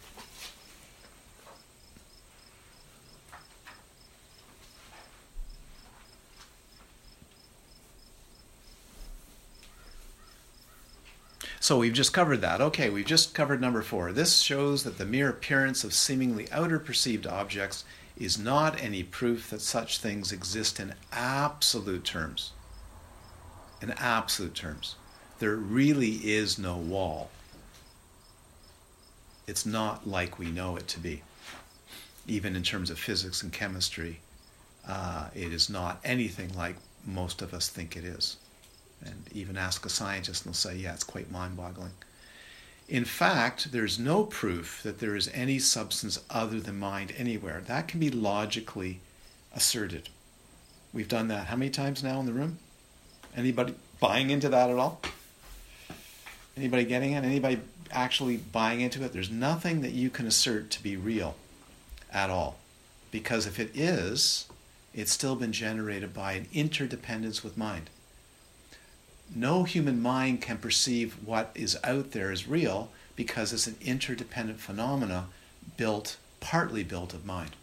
So we've just covered that. Okay, we've just covered number 4. This shows that the mere appearance of seemingly outer perceived objects is not any proof that such things exist in absolute terms. In absolute terms. There really is no wall. It's not like we know it to be. Even in terms of physics and chemistry, it is not anything like most of us think it is. And even ask a scientist and they'll say, yeah, it's quite mind-boggling. In fact, there's no proof that there is any substance other than mind anywhere. That can be logically asserted. We've done that how many times now in the room? Anybody buying into that at all? Anybody getting it? Anybody actually buying into it? There's nothing that you can assert to be real at all. Because if it is, it's still been generated by an interdependence with mind. No human mind can perceive what is out there as real because it's an interdependent phenomena partly built of mind.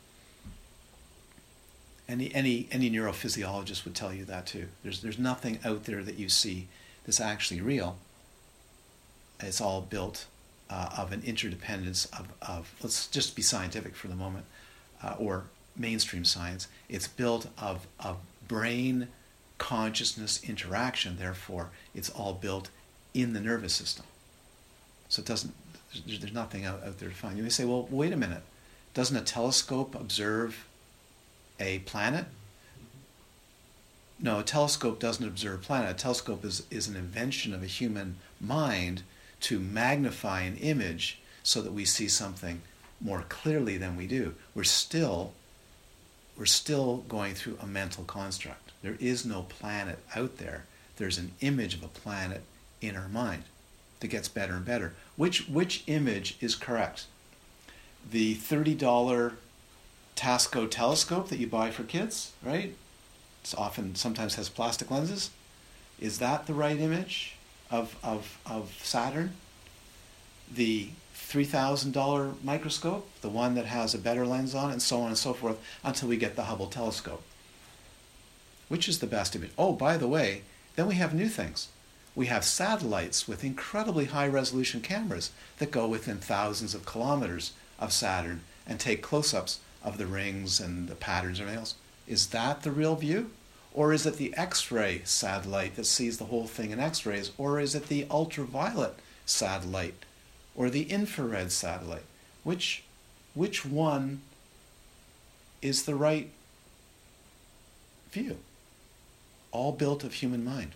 Any neurophysiologist would tell you that too. There's nothing out there that you see that's actually real. It's all built of an interdependence of let's just be scientific for the moment, or mainstream science. It's built of brain consciousness interaction, therefore it's all built in the nervous system. So there's nothing out there to find. You may say, well, wait a minute. Doesn't a telescope observe a planet? No, a telescope doesn't observe a planet. A telescope is an invention of a human mind to magnify an image so that we see something more clearly than we do. We're still going through a mental construct. There is no planet out there. There's an image of a planet in our mind that gets better and better. Which image is correct? The $30 Tasco telescope that you buy for kids, right? Sometimes has plastic lenses. Is that the right image of Saturn? The $3,000 microscope, the one that has a better lens on it, and so on and so forth, until we get the Hubble telescope. Which is the best image? Oh, by the way, then we have new things. We have satellites with incredibly high-resolution cameras that go within thousands of kilometers of Saturn and take close-ups of the rings and the patterns and everything else. Is that the real view? Or is it the X-ray satellite that sees the whole thing in X-rays? Or is it the ultraviolet satellite? Or the infrared satellite? Which one is the right view? All built of human mind.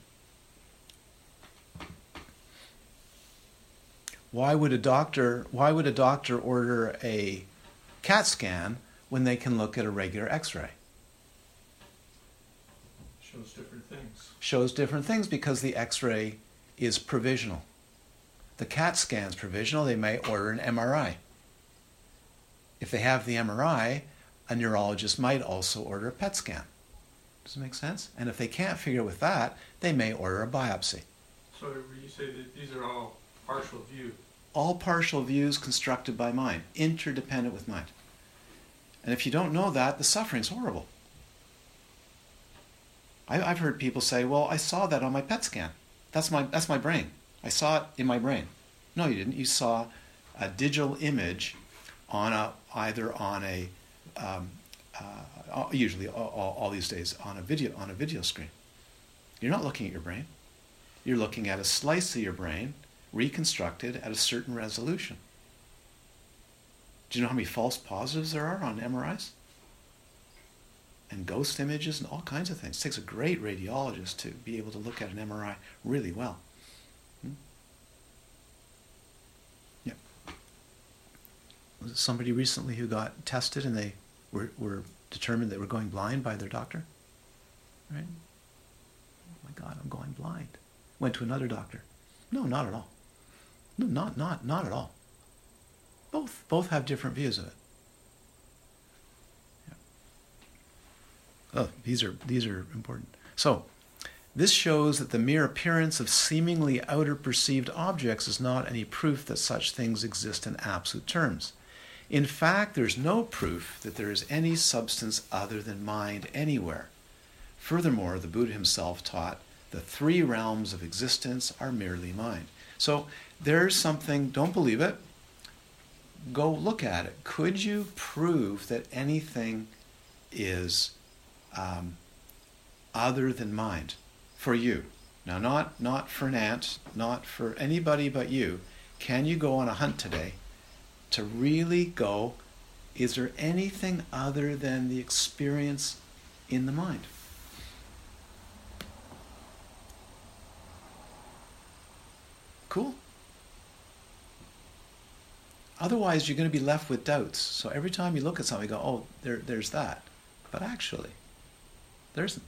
Why would a doctor order a CAT scan when they can look at a regular X-ray? Shows different things. Shows different things because the X-ray is provisional. The CAT scan's provisional. They may order an MRI. If they have the MRI, a neurologist might also order a PET scan. Does it make sense? And if they can't figure with that, they may order a biopsy. So you say that these are all partial views. All partial views constructed by mind, interdependent with mind. And if you don't know that, the suffering's horrible. I've heard people say, well, I saw that on my PET scan. That's my brain. I saw it in my brain. No, you didn't. You saw a digital image usually all these days on a video screen. You're not looking at your brain. You're looking at a slice of your brain reconstructed at a certain resolution. Do you know how many false positives there are on MRIs? And ghost images and all kinds of things. It takes a great radiologist to be able to look at an MRI really well. Yeah. Was it somebody recently who got tested and they were determined they were going blind by their doctor? Right? Oh my God, I'm going blind. Went to another doctor. No, not at all. No, not at all. Both have different views of it. Oh, these are important. So, this shows that the mere appearance of seemingly outer perceived objects is not any proof that such things exist in absolute terms. In fact, there's no proof that there is any substance other than mind anywhere. Furthermore, the Buddha himself taught the 3 realms of existence are merely mind. So, there's something, don't believe it, go look at it. Could you prove that anything is other than mind for you? Now, not for an ant, not for anybody but you. Can you go on a hunt today to really go, is there anything other than the experience in the mind? Cool. Otherwise, you're going to be left with doubts. So every time you look at something, you go, oh, there's that. But actually, there isn't.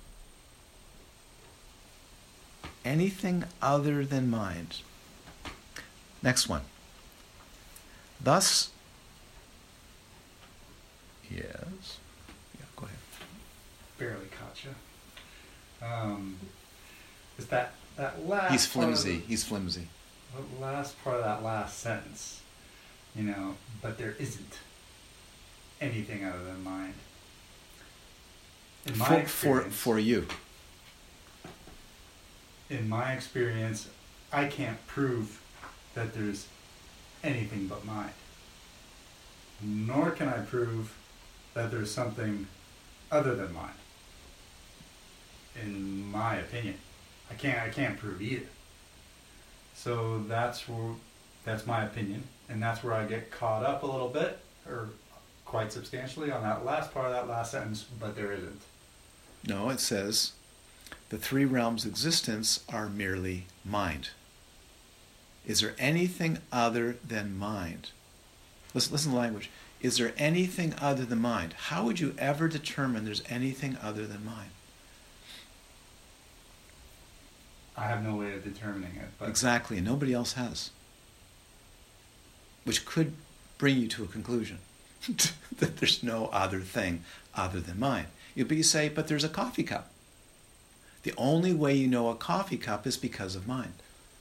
Anything other than mind. Next one. Thus, yes. Yeah, go ahead. Barely caught you. Is that last? He's flimsy. He's flimsy. The last part of that last sentence, but there isn't anything other than mind. In my experience, for you. In my experience, I can't prove that there's anything but mind. Nor can I prove that there's something other than mind. In my opinion, I can't prove either. So that's my opinion, and that's where I get caught up a little bit, or quite substantially, on that last part of that last sentence. But there isn't. No, it says the 3 realms of existence are merely mind. Is there anything other than mind? Listen to the language. Is there anything other than mind? How would you ever determine there's anything other than mind? I have no way of determining it. But Exactly, and nobody else has. Which could bring you to a conclusion that there's no other thing other than mind. But you say, but there's a coffee cup. The only way you know a coffee cup is because of mind.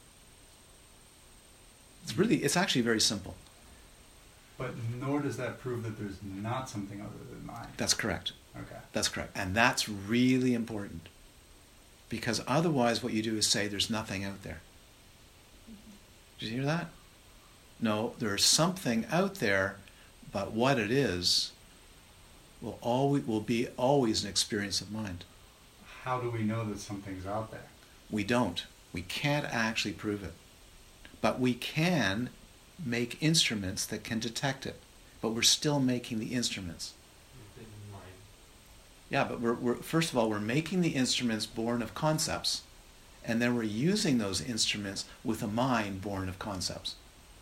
It's actually very simple. But nor does that prove that there's not something other than mind. That's correct. Okay. That's correct. And that's really important. Because otherwise what you do is say there's nothing out there. Did you hear that? No, there's something out there, but what it is will be always an experience of mind. How do we know that something's out there? We don't. We can't actually prove it. But we can make instruments that can detect it. But we're still making the instruments. Within mind. Yeah, but we're first of all, we're making the instruments born of concepts. And then we're using those instruments with a mind born of concepts.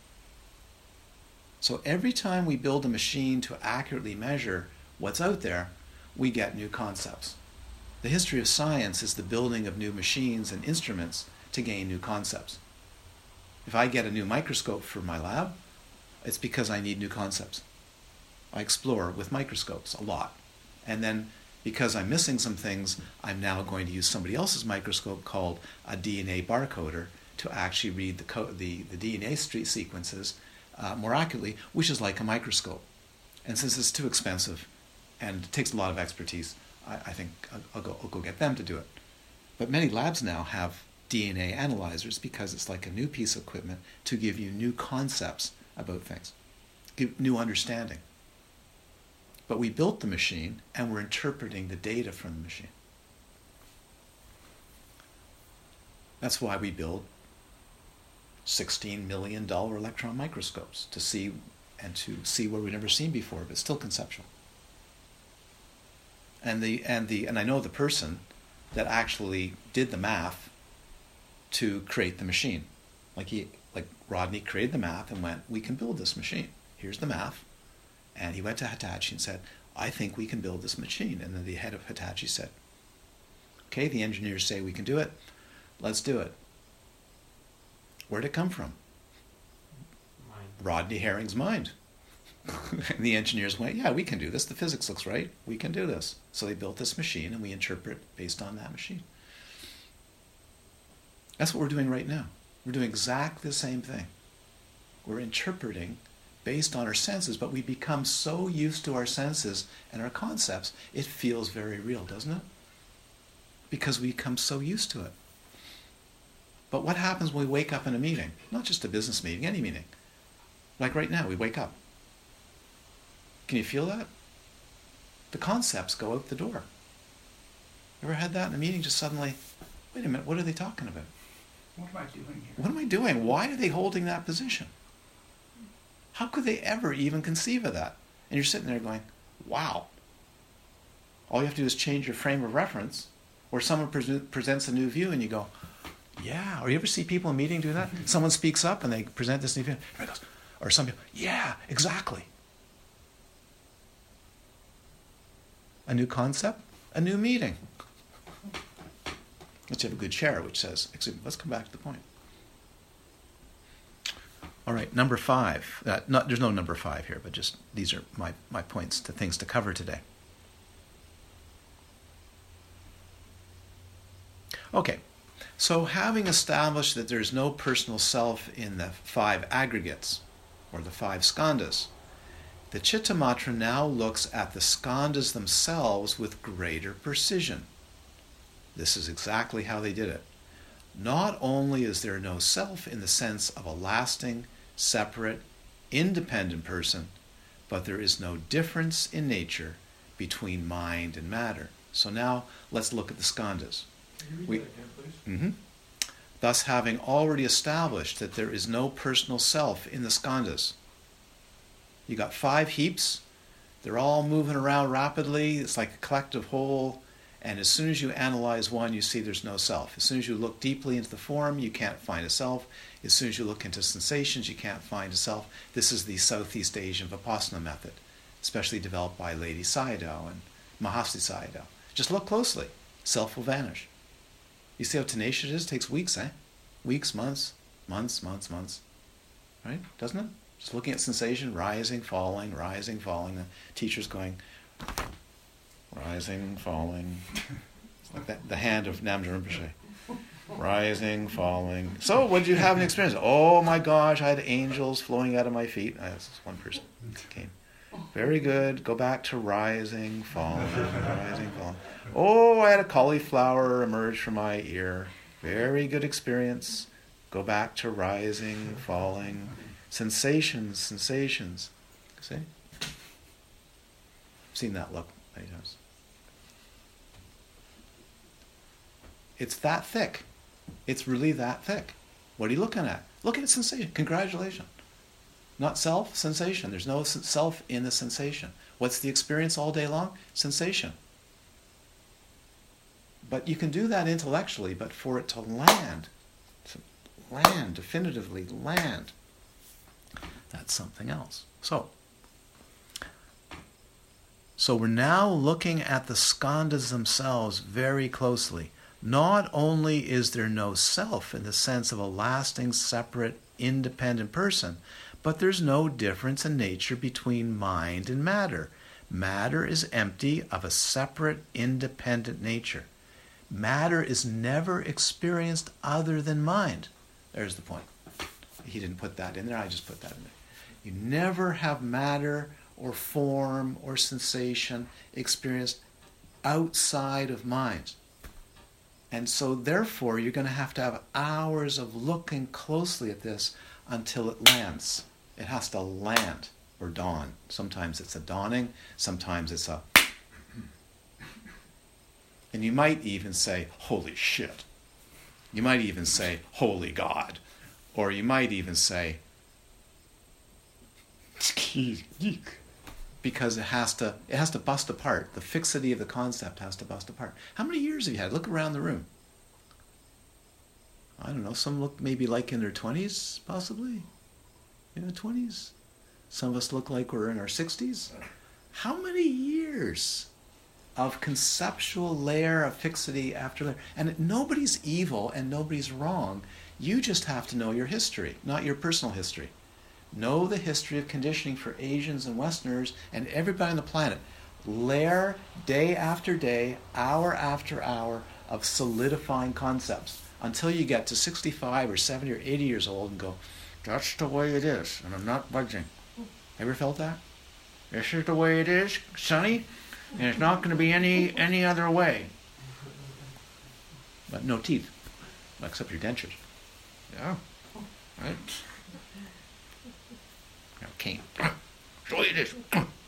So every time we build a machine to accurately measure what's out there, we get new concepts. The history of science is the building of new machines and instruments to gain new concepts. If I get a new microscope for my lab, it's because I need new concepts. I explore with microscopes a lot. And then because I'm missing some things, I'm now going to use somebody else's microscope called a DNA barcoder to actually read the DNA sequences more accurately, which is like a microscope. And since it's too expensive and it takes a lot of expertise, I think I'll go get them to do it. But many labs now have DNA analyzers because it's like a new piece of equipment to give you new concepts about things, give new understanding. But we built the machine and we're interpreting the data from the machine. That's why we build $16 million electron microscopes to see where we've never seen before, but still conceptual. And I know the person that actually did the math to create the machine. Like Rodney created the math and went, we can build this machine. Here's the math. And he went to Hitachi and said, I think we can build this machine. And then the head of Hitachi said, okay, the engineers say we can do it. Let's do it. Where'd it come from? Mind. Rodney Herring's mind. And the engineers went, yeah, we can do this. The physics looks right. We can do this. So they built this machine and we interpret based on that machine. That's what we're doing right now. We're doing exactly the same thing. We're interpreting based on our senses, but we become so used to our senses and our concepts, it feels very real, doesn't it? Because we become so used to it. But what happens when we wake up in a meeting? Not just a business meeting, any meeting. Like right now, we wake up. Can you feel that? The concepts go out the door. Ever had that in a meeting? Just suddenly, wait a minute, what are they talking about? What am I doing here? What am I doing? Why are they holding that position? How could they ever even conceive of that? And you're sitting there going, wow. All you have to do is change your frame of reference, or someone presents a new view and you go, yeah. Or you ever see people in a meeting do that? Someone speaks up and they present this new view. Everybody goes, or some people, yeah, exactly. A new concept, a new meeting. Let's have a good chair which says, let's come back to the point. All right, number 5. There's no number 5 here, but just these are my points to things to cover today. Okay, so having established that there's no personal self in the 5 aggregates, or the 5 skandhas, the Chittamatra now looks at the skandhas themselves with greater precision. This is exactly how they did it. Not only is there no self in the sense of a lasting, separate, independent person, but there is no difference in nature between mind and matter. So now let's look at the skandhas. Can you read that again, please? Thus, having already established that there is no personal self in the skandhas, you got 5 heaps. They're all moving around rapidly. It's like a collective whole. And as soon as you analyze one, you see there's no self. As soon as you look deeply into the form, you can't find a self. As soon as you look into sensations, you can't find a self. This is the Southeast Asian Vipassana method, especially developed by Lady Sayadaw and Mahasi Sayadaw. Just look closely. Self will vanish. You see how tenacious it is? It takes weeks, eh? Weeks, months. Right? Doesn't it? Just looking at sensation, rising, falling. The teacher's going, rising, falling. It's like that, the hand of Namdar Rinpoche. Rising, falling. So, what did you have an experience? Oh my gosh, I had angels flowing out of my feet. That's one person came. Very good. Go back to rising, falling. Oh, I had a cauliflower emerge from my ear. Very good experience. Go back to rising, falling. Sensations. See? I've seen that look many times. It's that thick. It's really that thick. What are you looking at? Look at sensation. Congratulations. Not self, sensation. There's no self in the sensation. What's the experience all day long? Sensation. But you can do that intellectually, but for it to land, definitively land, that's something else. So we're now looking at the skandhas themselves very closely. Not only is there no self in the sense of a lasting, separate, independent person, but there's no difference in nature between mind and matter. Matter is empty of a separate, independent nature. Matter is never experienced other than mind. There's the point. He didn't put that in there, I just put that in there. You never have matter or form or sensation experienced outside of mind. And so therefore you're going to have hours of looking closely at this until it lands. It has to land or dawn. Sometimes it's a dawning, sometimes it's a... And you might even say, holy shit. You might even say, holy God. Or you might even say, because it has to bust apart. The fixity of the concept has to bust apart. How many years have you had? Look around the room. I don't know, some look maybe like in their 20s, possibly. 20s. Some of us look like we're in our 60s. How many years of conceptual layer of fixity after layer? And nobody's evil and nobody's wrong. You just have to know your history, not your personal history. Know the history of conditioning for Asians and Westerners and everybody on the planet. Layer day after day, hour after hour of solidifying concepts until you get to 65 or 70 or 80 years old and go, that's the way it is, and I'm not budging. Ever felt that? This is the way it is, Sonny, and it's not going to be any other way. But no teeth, except your dentures. Yeah, right? Cane. That's the way it is.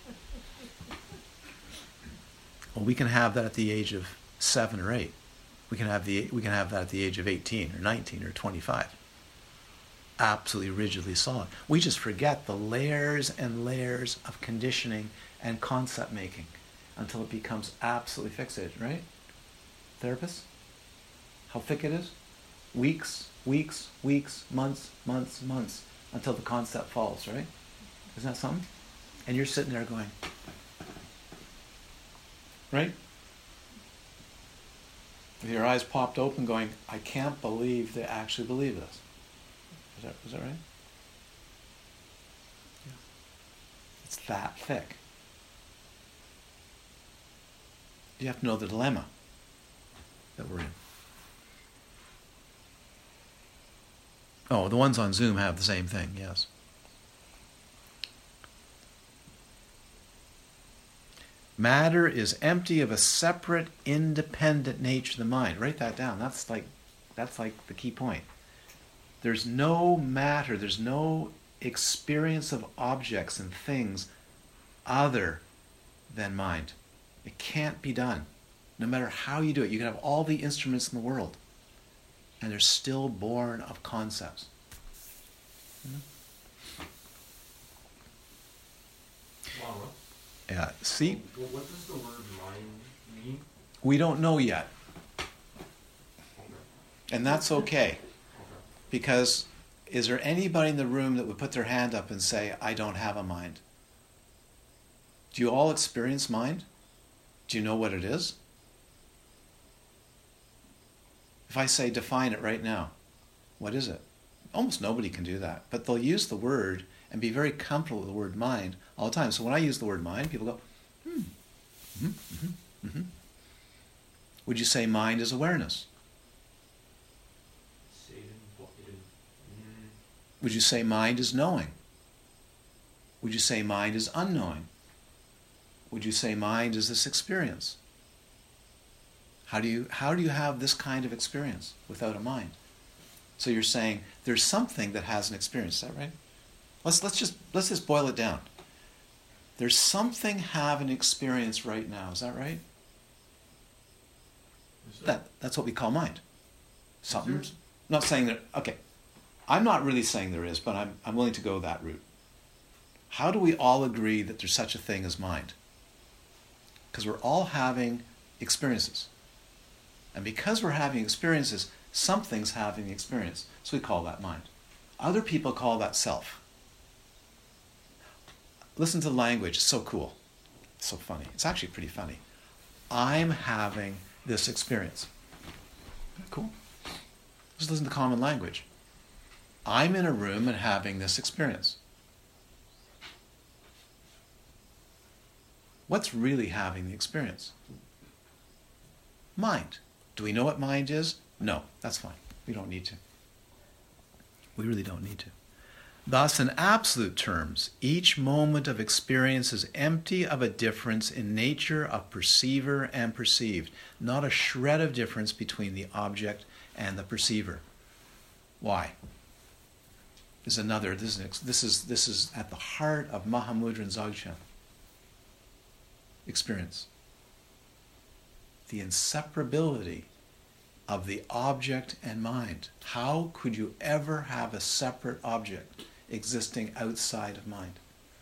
Well, we can have that at the age of 7 or 8. We can have that at the age of 18 or 19 or 25. Absolutely rigidly solid. We just forget the layers and layers of conditioning and concept making until it becomes absolutely fixated, right? Therapists? How thick it is? Weeks, months, until the concept falls, right? Isn't that something? And you're sitting there going, right? With your eyes popped open going, I can't believe they actually believe this. Is that right? Yeah. It's that thick. You have to know the dilemma that we're in. Oh, the ones on Zoom have the same thing, yes. Matter is empty of a separate, independent nature of the mind. Write that down. That's like the key point. There's no matter, there's no experience of objects and things other than mind. It can't be done. No matter how you do it. You can have all the instruments in the world, and they're still born of concepts. Wow. Yeah, see? Well, what does the word mind mean? We don't know yet. Okay. And that's okay. Okay. Because is there anybody in the room that would put their hand up and say, I don't have a mind? Do you all experience mind? Do you know what it is? If I say define it right now, what is it? Almost nobody can do that. But they'll use the word and be very comfortable with the word mind all the time. So when I use the word mind, people go, Would you say mind is awareness? Would you say mind is knowing? Would you say mind is unknowing? Would you say mind is this experience? How do you have this kind of experience without a mind? So you're saying there's something that has an experience, is that right? Let's just boil it down. There's something having experience right now, is that right? That's what we call mind. Something. I'm not saying that. Okay, I'm not really saying there is, but I'm willing to go that route. How do we all agree that there's such a thing as mind? Because we're all having experiences. And because we're having experiences, something's having the experience. So we call that mind. Other people call that self. Listen to the language. It's so cool. It's so funny. It's actually pretty funny. I'm having this experience. Cool. Just listen to common language. I'm in a room and having this experience. What's really having the experience? Mind. Do we know what mind is? No, that's fine. We don't need to. We really don't need to. Thus, in absolute terms, each moment of experience is empty of a difference in nature of perceiver and perceived, not a shred of difference between the object and the perceiver. Why? This is at the heart of Mahamudra Dzogchen. Experience. The inseparability of the object and mind. How could you ever have a separate object existing outside of mind?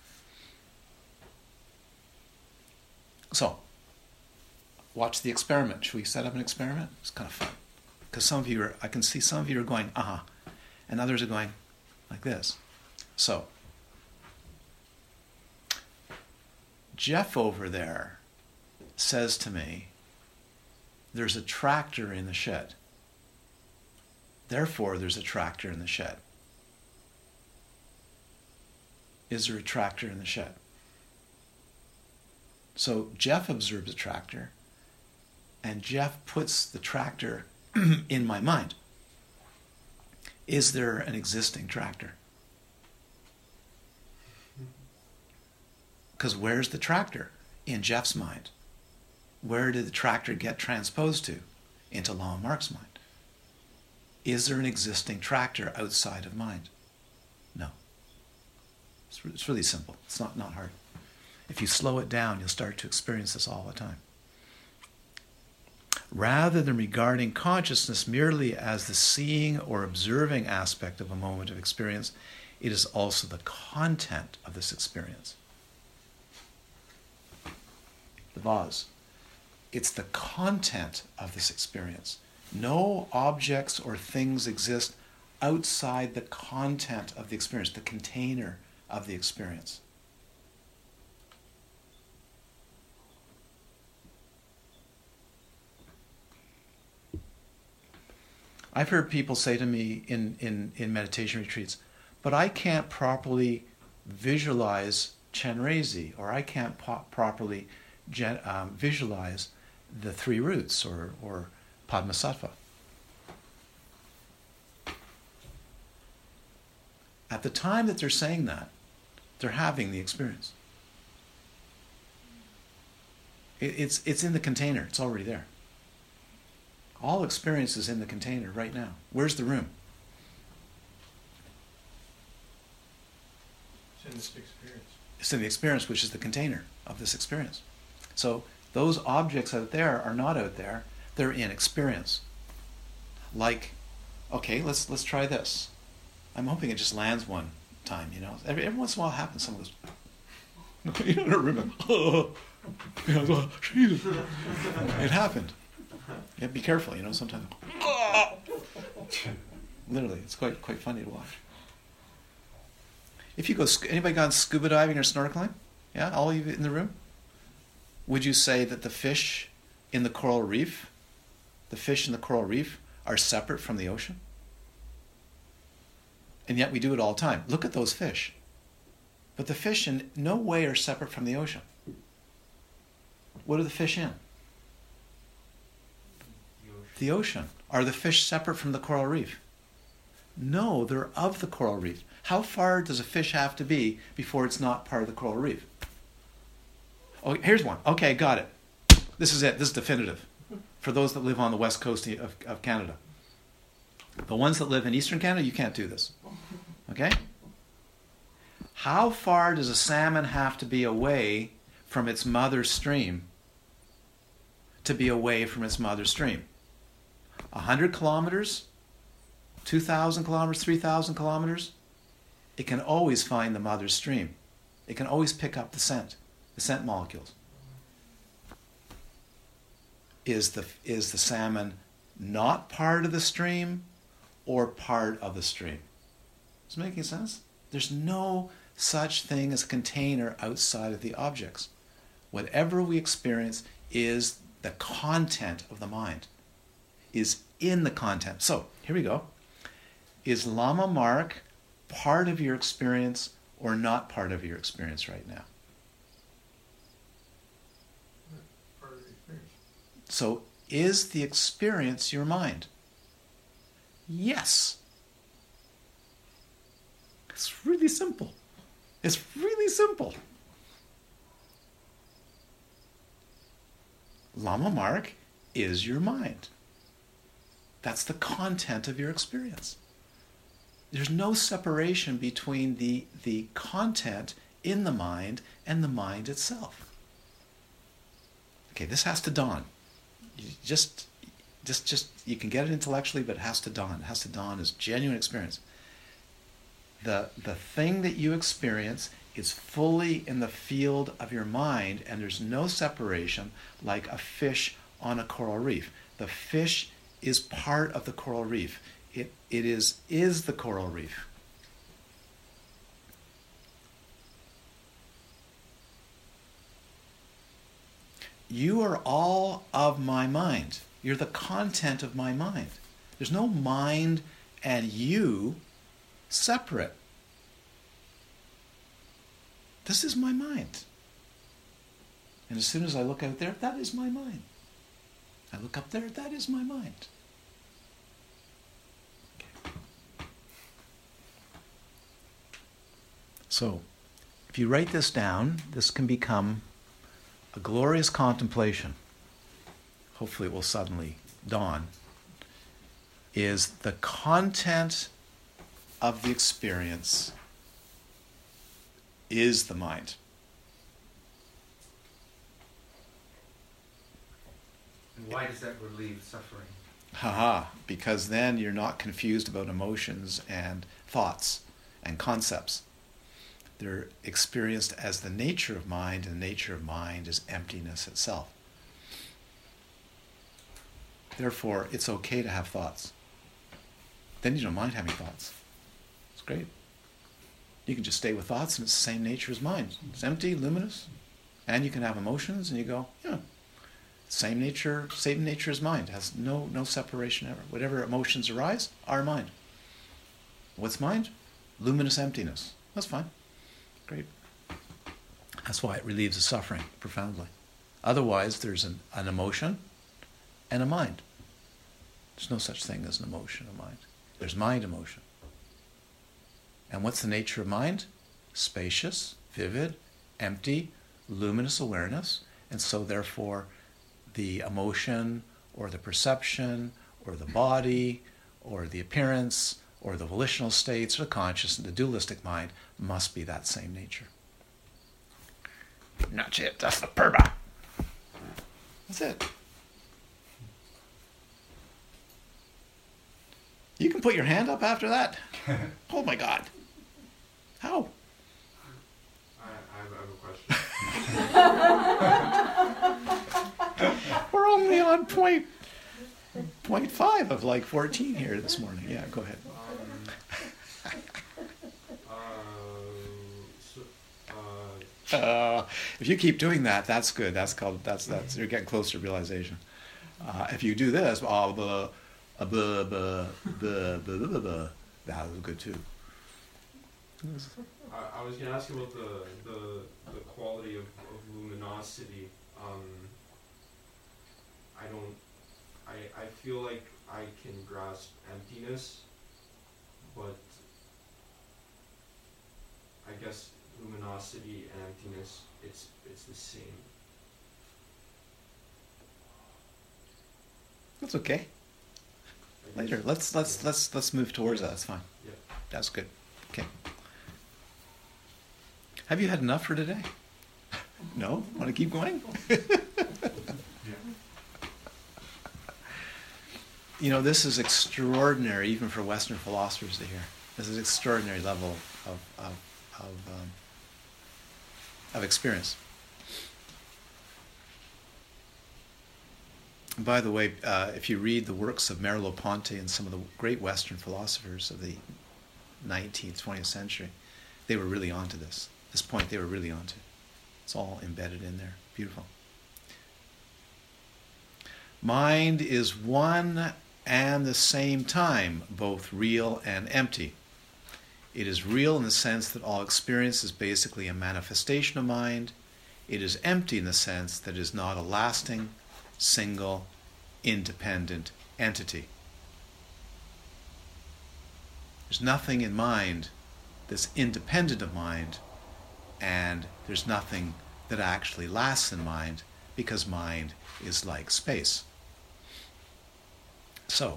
So, watch the experiment. Should we set up an experiment? It's kind of fun. Because I can see some of you are going, and others are going like this. So, Jeff over there says to me, there's a tractor in the shed. Therefore, there's a tractor in the shed. Is there a tractor in the shed? So Jeff observes a tractor, and Jeff puts the tractor in my mind. Is there an existing tractor? Because where's the tractor? In Jeff's mind. Where did the tractor get transposed to? Into Lama Mark's mind. Is there an existing tractor outside of mind? No. It's really simple. It's not hard. If you slow it down, you'll start to experience this all the time. Rather than regarding consciousness merely as the seeing or observing aspect of a moment of experience, it is also the content of this experience. The vase. It's the content of this experience. No objects or things exist outside the content of the experience, the container of the experience. I've heard people say to me in meditation retreats, but I can't properly visualize Chenrezig, or I can't properly visualize the three roots or Padmasattva. At the time that they're saying that, they're having the experience. It's in the container. It's already there. All experience is in the container right now. Where's the room? It's in this experience. It's in the experience, which is the container of this experience. So those objects out there are not out there. They're in experience. Like, okay, let's try this. I'm hoping it just lands one time, you know. Every once in a while it happens. Someone goes, you don't remember. It happened. You have to be careful, you know, sometimes. Literally, it's quite funny to watch. If you go, anybody gone scuba diving or snorkeling? Yeah, all of you in the room? Would you say that the fish in the coral reef are separate from the ocean? And yet we do it all the time. Look at those fish. But the fish in no way are separate from the ocean. What are the fish in? The ocean. Are the fish separate from the coral reef? No, they're of the coral reef. How far does a fish have to be before it's not part of the coral reef? Oh, here's one. Okay, got it. This is it. This is definitive. For those that live on the west coast of Canada. The ones that live in eastern Canada, you can't do this. Okay? How far does a salmon have to be away from its mother stream to be away from its mother stream? 100 kilometers? 2,000 kilometers? 3,000 kilometers? It can always find the mother stream. It can always pick up the scent molecules. Is the salmon not part of the stream or part of the stream? Is it making sense? There's no such thing as a container outside of the objects. Whatever we experience is the content of the mind, is in the content. So, here we go. Is Lama Mark part of your experience or not part of your experience right now? Part of the experience. So, is the experience your mind? Yes. It's really simple. It's really simple. Lama Mark is your mind. That's the content of your experience. There's no separation between the content in the mind and the mind itself. Okay, this has to dawn. Just you can get it intellectually, but it has to dawn. It has to dawn as genuine experience. The thing that you experience is fully in the field of your mind, and there's no separation like a fish on a coral reef. The fish is part of the coral reef. It is the coral reef. You are all of my mind. You're the content of my mind. There's no mind and you separate. This is my mind. And as soon as I look out there, that is my mind. I look up there, that is my mind. Okay. So, if you write this down, this can become a glorious contemplation. Hopefully it will suddenly dawn. Is the content of the experience is the mind. And why does that relieve suffering? Because then you're not confused about emotions and thoughts and concepts. They're experienced as the nature of mind, and the nature of mind is emptiness itself. Therefore, it's okay to have thoughts. Then you don't mind having thoughts. It's great. You can just stay with thoughts, and it's the same nature as mind. It's empty, luminous, and you can have emotions, and you go, yeah, same nature as mind. It has no separation ever. Whatever emotions arise are mind. What's mind? Luminous emptiness. That's fine. Great. That's why it relieves the suffering profoundly. Otherwise, there's an emotion and a mind. There's no such thing as an emotion or mind. There's mind emotion. And what's the nature of mind? Spacious, vivid, empty, luminous awareness. And so therefore, the emotion or the perception or the body or the appearance or the volitional states or the consciousness, the dualistic mind, must be that same nature. Not it, that's the purba. That's it. You can put your hand up after that. Oh my God. How? I have a question. We're only on point 0.5 of like 14 here this morning. Yeah, go ahead. If you keep doing that, that's good. That's you're getting closer to realization. If you do this, that was good too. I was going to ask about the quality of luminosity. I feel like I can grasp emptiness, but I guess luminosity and emptiness, it's the same. That's okay. Later, let's move towards that. That's fine. Yeah. That's good. Okay. Have you had enough for today? No? Want to keep going? You know, this is extraordinary, even for Western philosophers to hear. This is an extraordinary level of experience. By the way, if you read the works of Merleau-Ponty and some of the great Western philosophers of the 19th, 20th century, they were really onto this. This point they were really onto. It's all embedded in there. Beautiful. Mind is one and the same time both real and empty. It is real in the sense that all experience is basically a manifestation of mind. It is empty in the sense that it is not a lasting, single, independent entity. There's nothing in mind that's independent of mind, and there's nothing that actually lasts in mind, because mind is like space. So,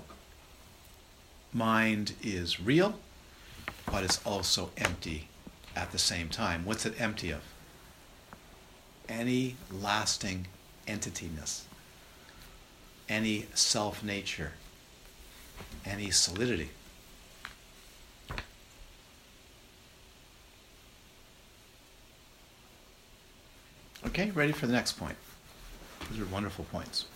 mind is real, but it's also empty at the same time. What's it empty of? Any lasting entityness. any self-nature, any solidity. Okay, ready for the next point. Those are wonderful points.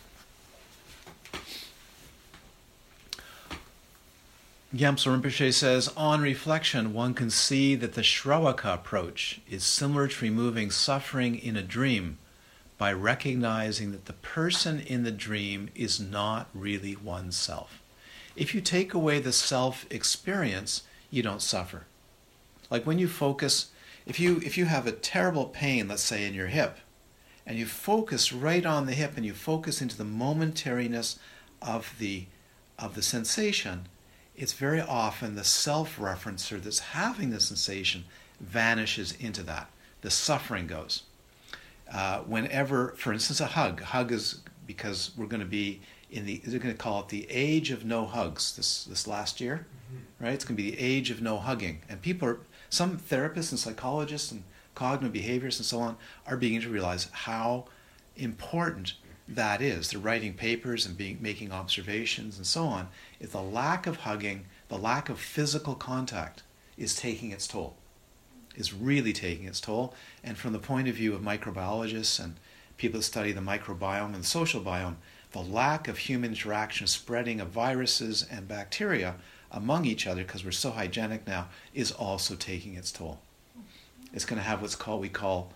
Gyamtso Rinpoche says, on reflection, one can see that the Shravaka approach is similar to removing suffering in a dream by recognizing that the person in the dream is not really oneself. If you take away the self-experience, you don't suffer. Like when you focus, if you have a terrible pain, let's say in your hip, and you focus right on the hip and you focus into the momentariness of the sensation, it's very often the self-referencer that's having the sensation vanishes into that. The suffering goes. Whenever, for instance, a hug is, because we're going to be they're going to call it the age of no hugs this last year, right? It's going to be the age of no hugging. And some therapists and psychologists and cognitive behaviorists and so on are beginning to realize how important that is. They're writing papers and making observations and so on. If the lack of hugging, the lack of physical contact is taking its toll, is really taking its toll. And from the point of view of microbiologists and people that study the microbiome and the social biome, the lack of human interaction, spreading of viruses and bacteria among each other, because we're so hygienic now, is also taking its toll. It's going to have what's we call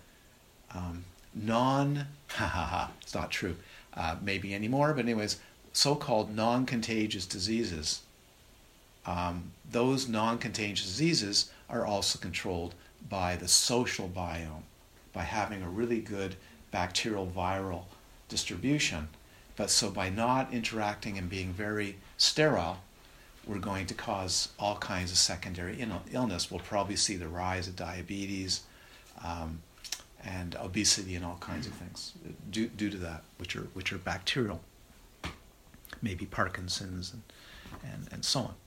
it's not true, maybe anymore, but anyways, so-called non-contagious diseases. Those non-contagious diseases are also controlled by the social biome, by having a really good bacterial viral distribution. But so by not interacting and being very sterile, we're going to cause all kinds of secondary illness. We'll probably see the rise of diabetes and obesity and all kinds of things due to that, which are bacterial. Maybe Parkinson's and so on.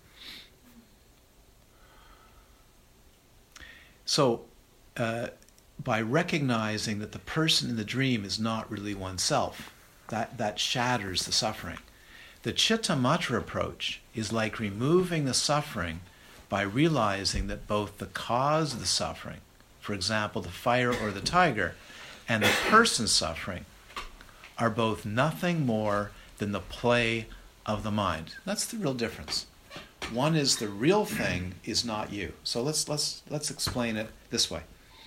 So by recognizing that the person in the dream is not really oneself, that shatters the suffering. The Chittamatra approach is like removing the suffering by realizing that both the cause of the suffering, for example, the fire or the tiger, and the person suffering are both nothing more than the play of the mind. That's the real difference. One is the real thing is not you. So let's explain it this way.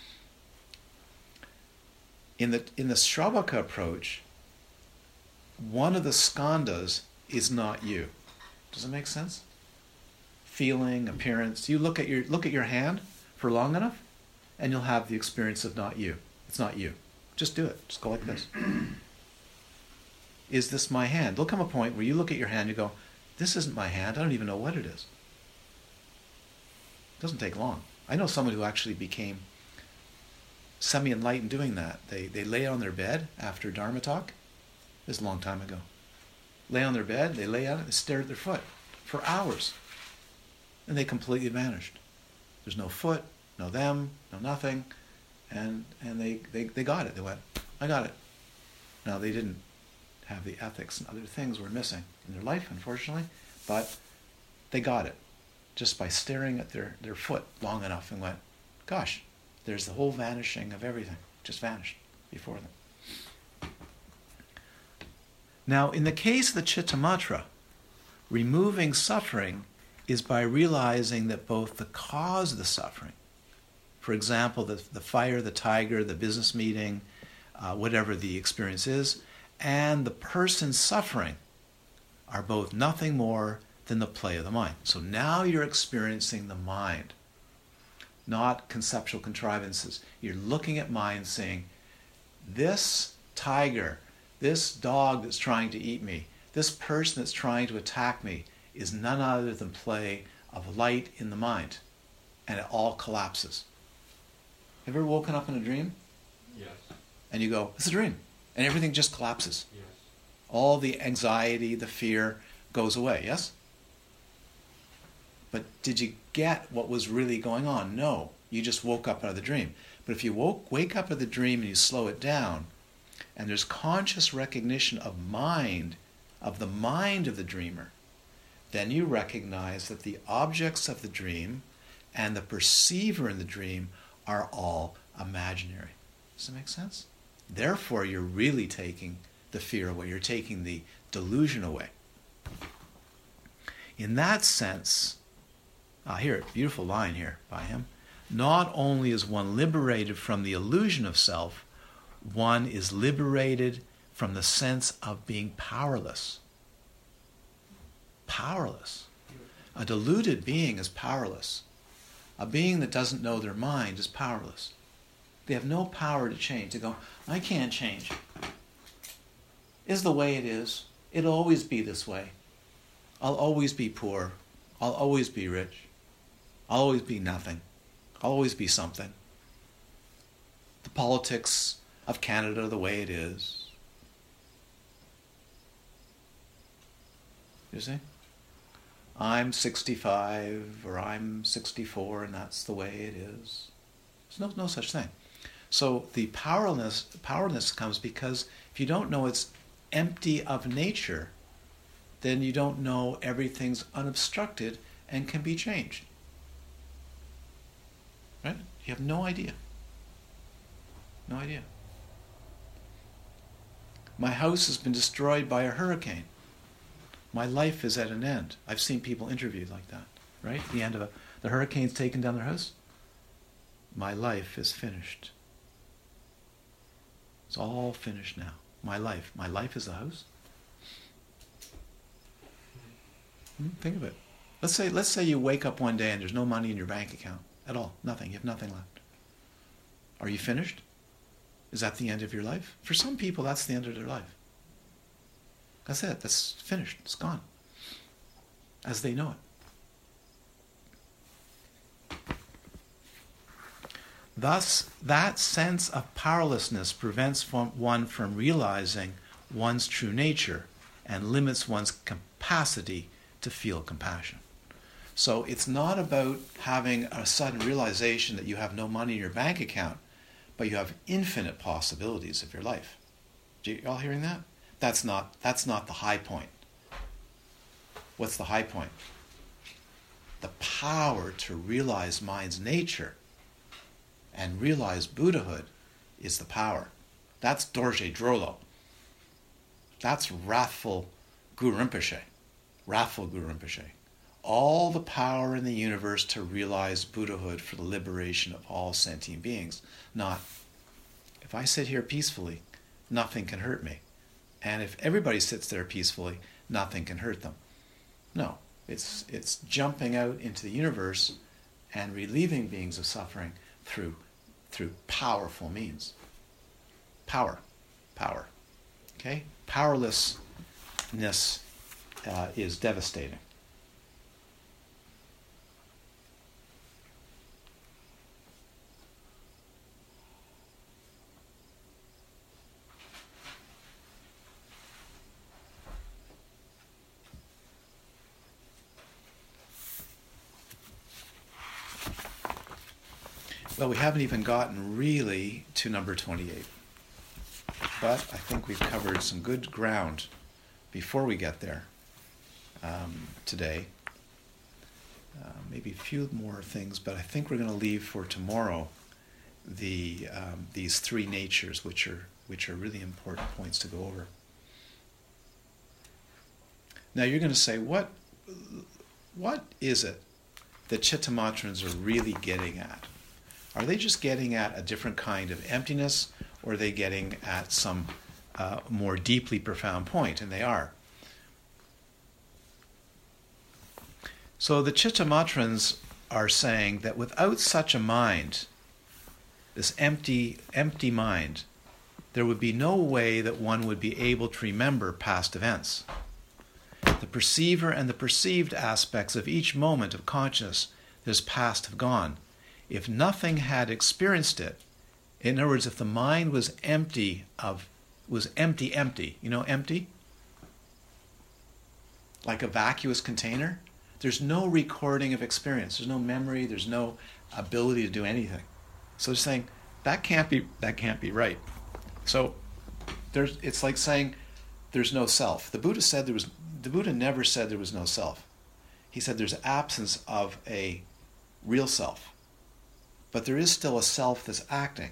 In the Shravaka approach, one of the skandhas is not you. Does it make sense? Feeling, appearance. You look at your hand for long enough, and you'll have the experience of not you. It's not you. Just do it. Just go like this. Is this my hand? There'll come a point where you look at your hand and you go, this isn't my hand. I don't even know what it is. It doesn't take long. I know someone who actually became semi-enlightened doing that. They lay on their bed after Dharma talk. This is a long time ago. Lay on their bed, they lay on it, they stare at their foot for hours. And they completely vanished. There's no foot, no them, no nothing. And they got it. They went, I got it. Now they didn't have the ethics and other things were missing in their life, unfortunately, but they got it just by staring at their foot long enough and went, gosh, there's the whole vanishing of everything. Just vanished before them. Now, in the case of the Chittamatra, removing suffering is by realizing that both the cause of the suffering, for example, the fire, the tiger, the business meeting, whatever the experience is, and the person suffering are both nothing more than the play of the mind. So now you're experiencing the mind, not conceptual contrivances. You're looking at mind saying, this tiger, this dog that's trying to eat me, this person that's trying to attack me is none other than play of light in the mind. And it all collapses. Have you ever woken up in a dream? Yes. And you go, it's a dream. And everything just collapses. Yes. All the anxiety, the fear goes away, yes? But did you get what was really going on? No. You just woke up out of the dream. But if you wake up out of the dream and you slow it down, and there's conscious recognition of mind of the mind of the dreamer, then you recognize that the objects of the dream and the perceiver in the dream are all imaginary. Does that make sense? Therefore, you're really taking the fear away. You're taking the delusion away. In that sense, here, beautiful line here by him. Not only is one liberated from the illusion of self, one is liberated from the sense of being powerless. Powerless. A deluded being is powerless. A being that doesn't know their mind is powerless. They have no power to change. They go, I can't change. It's the way it is. It'll always be this way. I'll always be poor. I'll always be rich. I'll always be nothing. I'll always be something. The politics of Canada are the way it is. You see? I'm 65 or I'm 64 and that's the way it is. There's no such thing. So the powerlessness comes because if you don't know it's empty of nature, then you don't know everything's unobstructed and can be changed. Right? You have no idea. No idea. My house has been destroyed by a hurricane. My life is at an end. I've seen people interviewed like that, right? The end of the hurricane's taken down their house. My life is finished. It's all finished now. My life is the house. Think of it. Let's say you wake up one day and there's no money in your bank account at all. Nothing. You have nothing left. Are you finished? Is that the end of your life? For some people, that's the end of their life. That's it. That's finished. It's gone. As they know it. Thus, that sense of powerlessness prevents one from realizing one's true nature and limits one's capacity to feel compassion. So it's not about having a sudden realization that you have no money in your bank account, but you have infinite possibilities of your life. Are you all hearing that? That's not the high point. What's the high point? The power to realize mind's nature and realize Buddhahood is the power. That's Dorje Drolo. That's wrathful Guru Rinpoche. Wrathful Guru Rinpoche. All the power in the universe to realize Buddhahood for the liberation of all sentient beings. Not, if I sit here peacefully, nothing can hurt me. And if everybody sits there peacefully, nothing can hurt them. No, it's jumping out into the universe and relieving beings of suffering through powerful means. Power. Okay? Powerlessness is devastating. Well, we haven't even gotten really to number 28. But I think we've covered some good ground before we get there today. Maybe a few more things, but I think we're going to leave for tomorrow these three natures, which are really important points to go over. Now you're going to say, what is it that Chittamatrans are really getting at? Are they just getting at a different kind of emptiness, or are they getting at some more deeply profound point? And they are. So the Chittamatrans are saying that without such a mind, this empty mind, there would be no way that one would be able to remember past events. The perceiver and the perceived aspects of each moment of consciousness that is past have gone. If nothing had experienced it, in other words, if the mind was empty, you know empty? Like a vacuous container, there's no recording of experience, there's no memory, there's no ability to do anything. So they're saying, that can't be right. So it's like saying there's no self. The Buddha never said there was no self. He said there's absence of a real self. But there is still a self that's acting.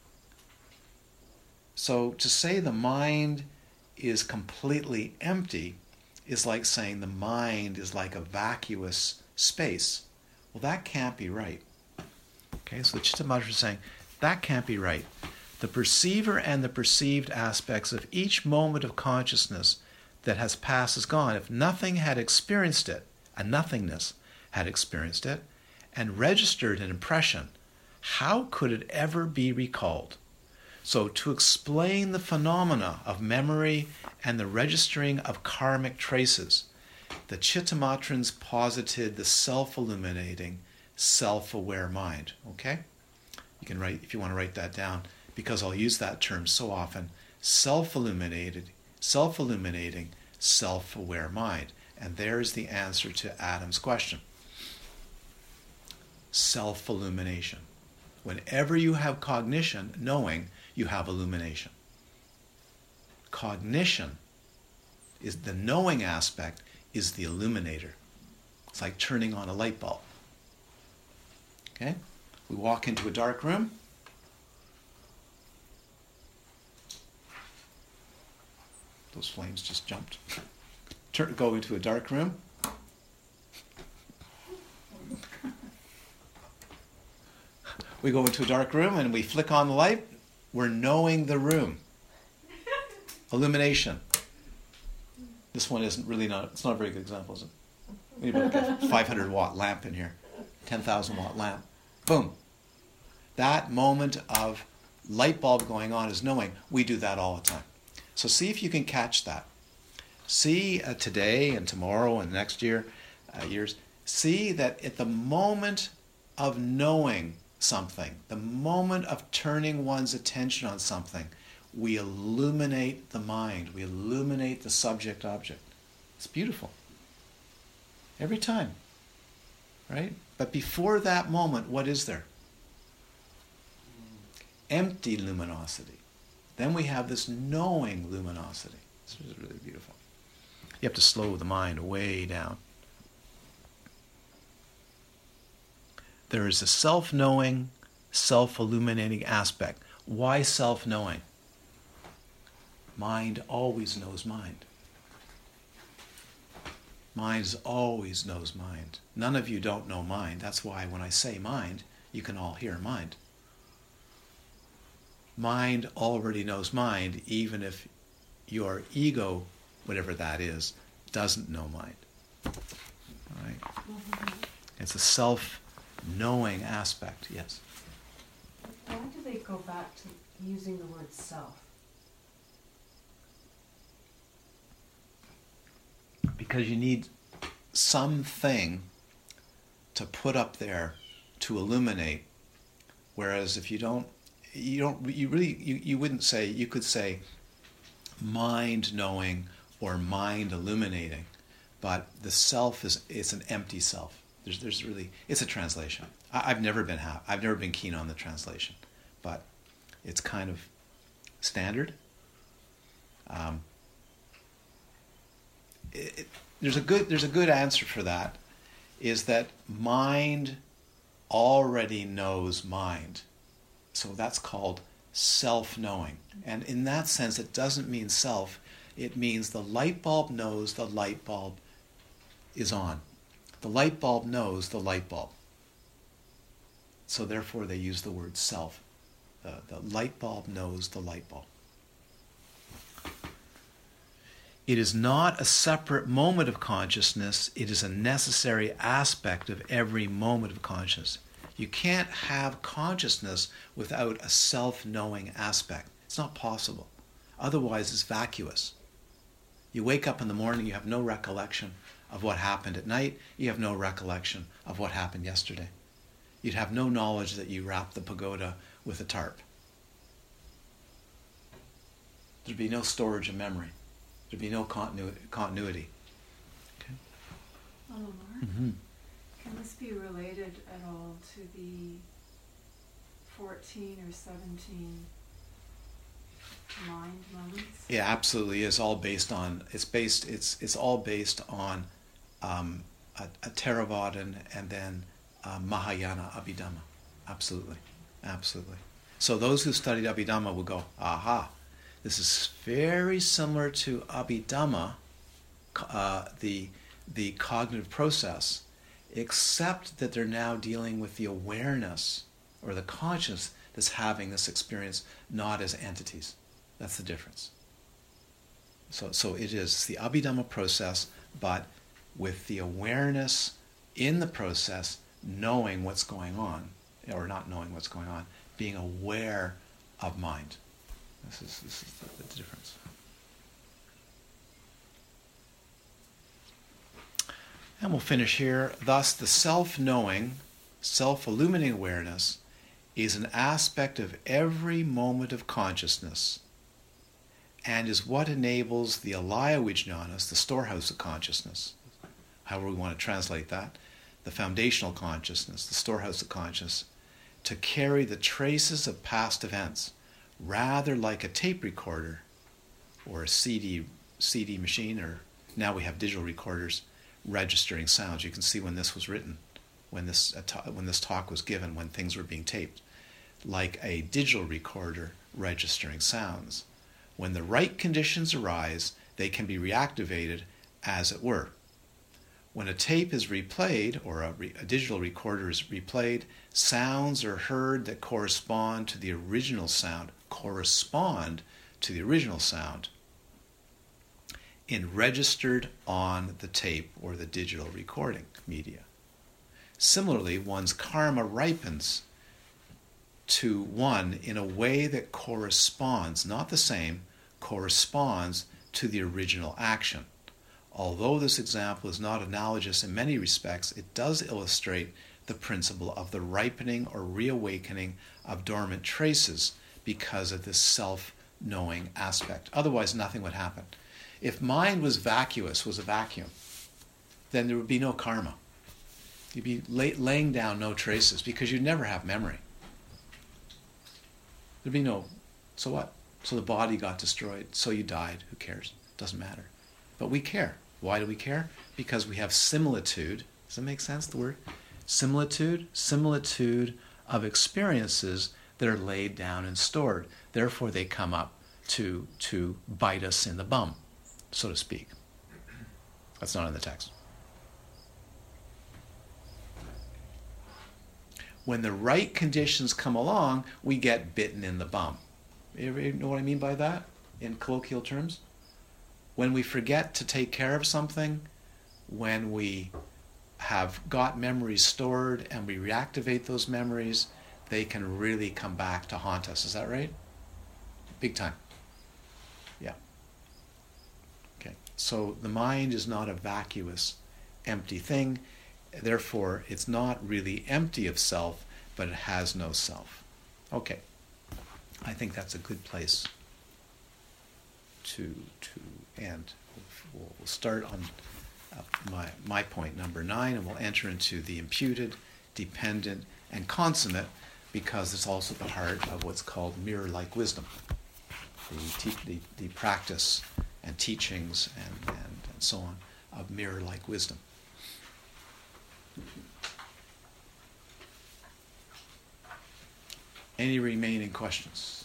So to say the mind is completely empty is like saying the mind is like a vacuous space. Well, that can't be right. Okay, so the Chittamatra is saying that can't be right. The perceiver and the perceived aspects of each moment of consciousness that has passed is gone. If nothing had experienced it, a nothingness had experienced it, and registered an impression, how could it ever be recalled? So to explain the phenomena of memory and the registering of karmic traces, the Chittamatrans posited the self-illuminating, self-aware mind. Okay? You can write, if you want to write that down, because I'll use that term so often, self-illuminating, self-aware mind. And there's the answer to Adam's question. Self-illumination. Whenever you have cognition, knowing, you have illumination. Cognition is the knowing aspect, is the illuminator. It's like turning on a light bulb. Okay? We walk into a dark room. Those flames just jumped. Go into a dark room. We go into a dark room and we flick on the light. We're knowing the room. Illumination. This one isn't really it's not a very good example, is it? We need about a 500 watt lamp in here. 10,000 watt lamp. Boom. That moment of light bulb going on is knowing. We do that all the time. So see if you can catch that. See today and tomorrow and next year, years. See that at the moment of knowing something, the moment of turning one's attention on something, we illuminate the mind. We illuminate the subject-object. It's beautiful. Every time. Right? But before that moment, what is there? Empty luminosity. Then we have this knowing luminosity. This is really beautiful. You have to slow the mind way down. There is a self-knowing, self-illuminating aspect. Why self-knowing? Mind always knows mind. Mind always knows mind. None of you don't know mind. That's why when I say mind, you can all hear mind. Mind already knows mind, even if your ego, whatever that is, doesn't know mind. All right? It's a self-knowing aspect, yes. Why do they go back to using the word self? Because you need something to put up there to illuminate, whereas if you wouldn't say, you could say mind knowing or mind illuminating, but the self it's an empty self. There's really, it's a translation. I've never been keen on the translation, but it's kind of standard. There's a good answer for that, is that mind already knows mind. So that's called self-knowing. And in that sense, it doesn't mean self. It means the light bulb knows the light bulb is on. The light bulb knows the light bulb. So therefore they use the word self. The light bulb knows the light bulb. It is not a separate moment of consciousness. It is a necessary aspect of every moment of consciousness. You can't have consciousness without a self-knowing aspect. It's not possible. Otherwise, it's vacuous. You wake up in the morning, you have no recollection of what happened at night. You have no recollection of what happened yesterday. You'd have no knowledge that you wrapped the pagoda with a tarp. There'd be no storage of memory. There'd be no continuity. Okay. Mark, can this be related at all to the 14 or 17 mind moments? It absolutely is all based on. It's all based on a Theravada and then Mahayana Abhidhamma. Absolutely, absolutely. So those who studied Abhidhamma will go, aha, this is very similar to Abhidhamma, the cognitive process, except that they're now dealing with the awareness or the consciousness that's having this experience, not as entities. That's the difference. So it is the Abhidhamma process, but with the awareness in the process, knowing what's going on, or not knowing what's going on, being aware of mind. This is the difference. And we'll finish here. Thus, the self-knowing, self-illuminating awareness is an aspect of every moment of consciousness and is what enables the alaya vijnanas, the storehouse of consciousness, however we want to translate that, the foundational consciousness, the storehouse of consciousness, to carry the traces of past events, rather like a tape recorder or a CD machine, or now we have digital recorders registering sounds. You can see when this was written, when this talk was given, when things were being taped, like a digital recorder registering sounds. When the right conditions arise, they can be reactivated, as it were. When a tape is replayed, or a digital recorder is replayed, sounds are heard that correspond to the original sound, and registered on the tape or the digital recording media. Similarly, one's karma ripens to one in a way that corresponds, not the same, corresponds to the original action. Although this example is not analogous in many respects, it does illustrate the principle of the ripening or reawakening of dormant traces because of this self-knowing aspect. Otherwise, nothing would happen. If mind was vacuous, was a vacuum, then there would be no karma. You'd be laying down no traces because you'd never have memory. There'd be no, so what? So the body got destroyed, so you died, who cares? Doesn't matter. But we care. Why do we care? Because we have similitude. Does that make sense, the word? Similitude of experiences that are laid down and stored. Therefore, they come up to bite us in the bum, so to speak. That's not in the text. When the right conditions come along, we get bitten in the bum. You know what I mean by that in colloquial terms? When we forget to take care of something, when we have got memories stored and we reactivate those memories, they can really come back to haunt us. Is that right? Big time. Yeah. Okay. So the mind is not a vacuous, empty thing. Therefore, it's not really empty of self, but it has no self. Okay. I think that's a good place to end. We'll start on my point number 9, and we'll enter into the imputed, dependent, and consummate, because it's also the heart of what's called mirror-like wisdom, the practice and teachings and so on of mirror-like wisdom. Any remaining questions?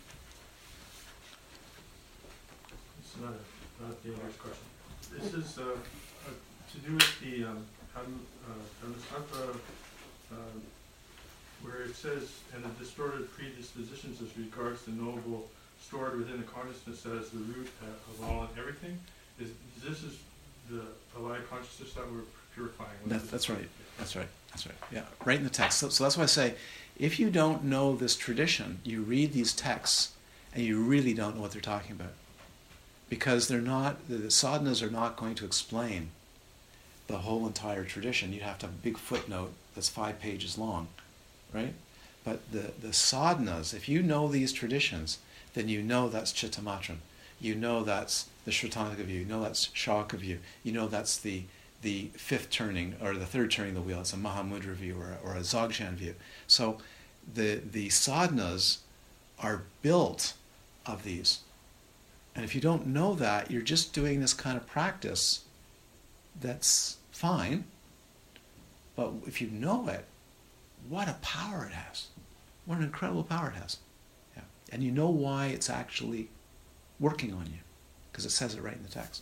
It's not a dangerous question. This is to do with the Dhammasattva, where it says, and the distorted predispositions as regards the knowable stored within the consciousness as the root of all and everything. This is the alive consciousness that we're purifying. That's right. Yeah, right in the text. So that's why I say, if you don't know this tradition, you read these texts and you really don't know what they're talking about. Because they're not, the sadhanas are not going to explain the whole entire tradition. You have to have a big footnote that's 5 pages long, right? But the sadhanas, if you know these traditions, then you know that's Chittamatran. You know that's the Shratantika view. You know that's Shaka view. You know that's the fifth turning, or the third turning of the wheel. It's a Mahamudra view or a Dzogchen view. So the sadhanas are built of these. And if you don't know that, you're just doing this kind of practice that's fine. But if you know it, what a power it has. What an incredible power it has. Yeah. And you know why it's actually working on you, because it says it right in the text.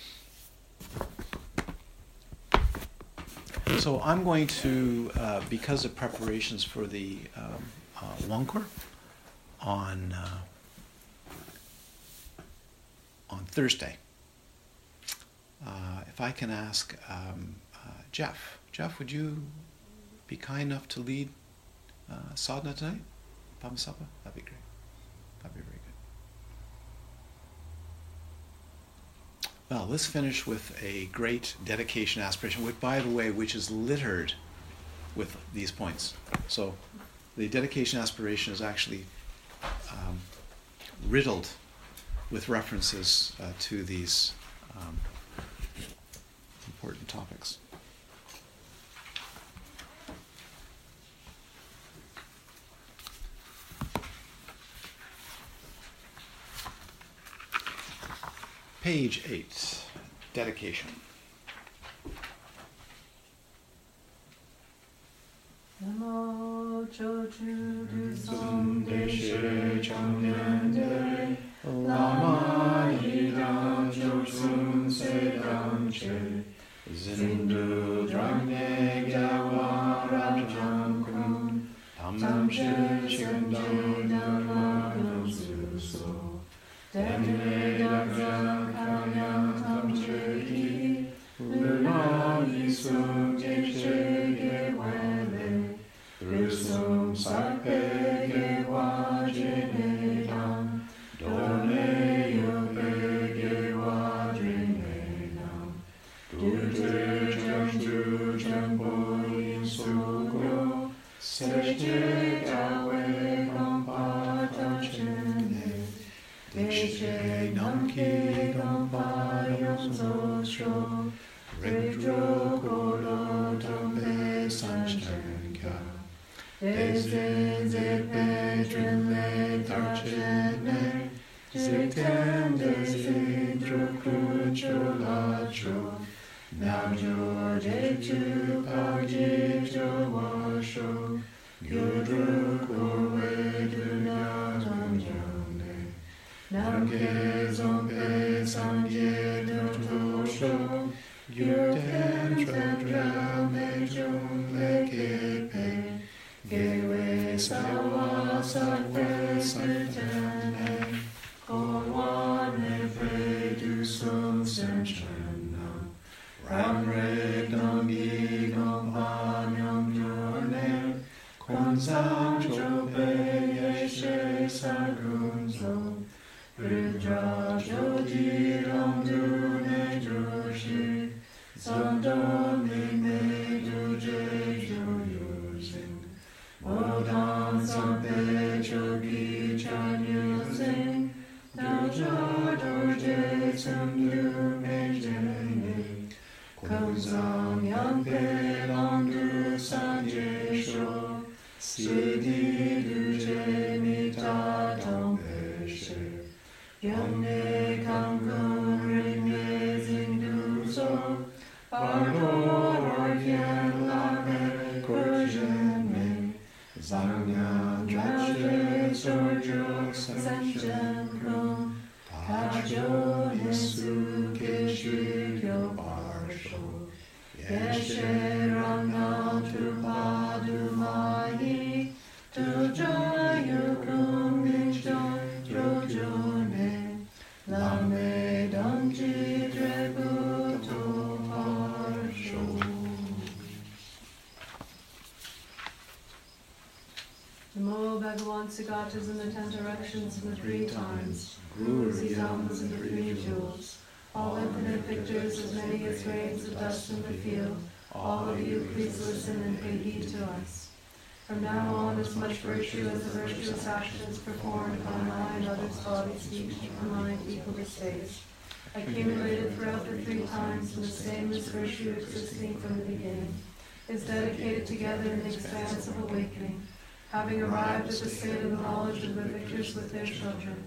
So I'm going to, because of preparations for the Wangkur on Thursday, if I can ask Jeff. Jeff, would you be kind enough to lead sadhana tonight? Padmasambhava? That'd be great. That'd be very good. Well, let's finish with a great dedication aspiration, which, by the way, which is littered with these points. So the dedication aspiration is actually riddled with references to these important topics. Page 8, dedication. Namo Chochu Dusum Deshe Changyande Lama Yidam Chochum Sedam Che Zindu Dragne Gyawa Rajam Kun Tam Che Chikandam Dhamma Suso Dene Gagam Kanyam Tam Che Ki Luma Yisum Geshe Gewele Rusum Sarpe Gewa Jenedam Done Yupe Gewa Jenedam Dute Jamju Jampo Yinsugro Seche Gawe Gampa Tachene Deshe Namki Gampa Yamso Sho Redro Kodo Tambe Sanchanka Deze Zepe Drenle Tarchene Zikten Dezidro Krucho Lacho Namjo Jechu Pauji Jo Washo Gyudru Kowe Dunatam Jone Namke Zompe Sangye Dotosho Gyurten Tradra Mejum Lekepe Gewe Sawa Sakwe Saitane Kowane Predusum Sanchanam Ramre Dongi Gompanyam Jone Konzam Chope Yeshe Sagunzo Ridra Jodi Ramdune Joshi Sandom Lime Duje Joyusing Modan Sampe Chogi Chanyusing Dojo Doje Sumyu Mejene Kozam Yampe Lamdu Sanje Sho Siddhi Duje Mita Tampeshe Yamne Kangum Rinne Zinduzo Bardo Orgyen Lame Kurjene Zangya Drache Sorjo Sanchen Krum Tajo Yesu Keshu Yo Barsho Yeshe Rana Tupadu Mahi Tujo Yukum Minchon Trojone Lame Donji Drebuto Parsho. Namo Bhagavan Sagatas in the 10 directions in the 3 times. Gurus, Yams, and the 3 jewels. All infinite victors, as many as grains of dust in the field. All of you, please listen and pay heed to us. From now on, as much virtue as the virtuous actions performed by mind, others' body, speech, and mind equally stays, accumulated throughout the 3 times in the same as virtue existing from the beginning, is dedicated together in the expanse of awakening, having arrived at the state of knowledge of the victors with their children,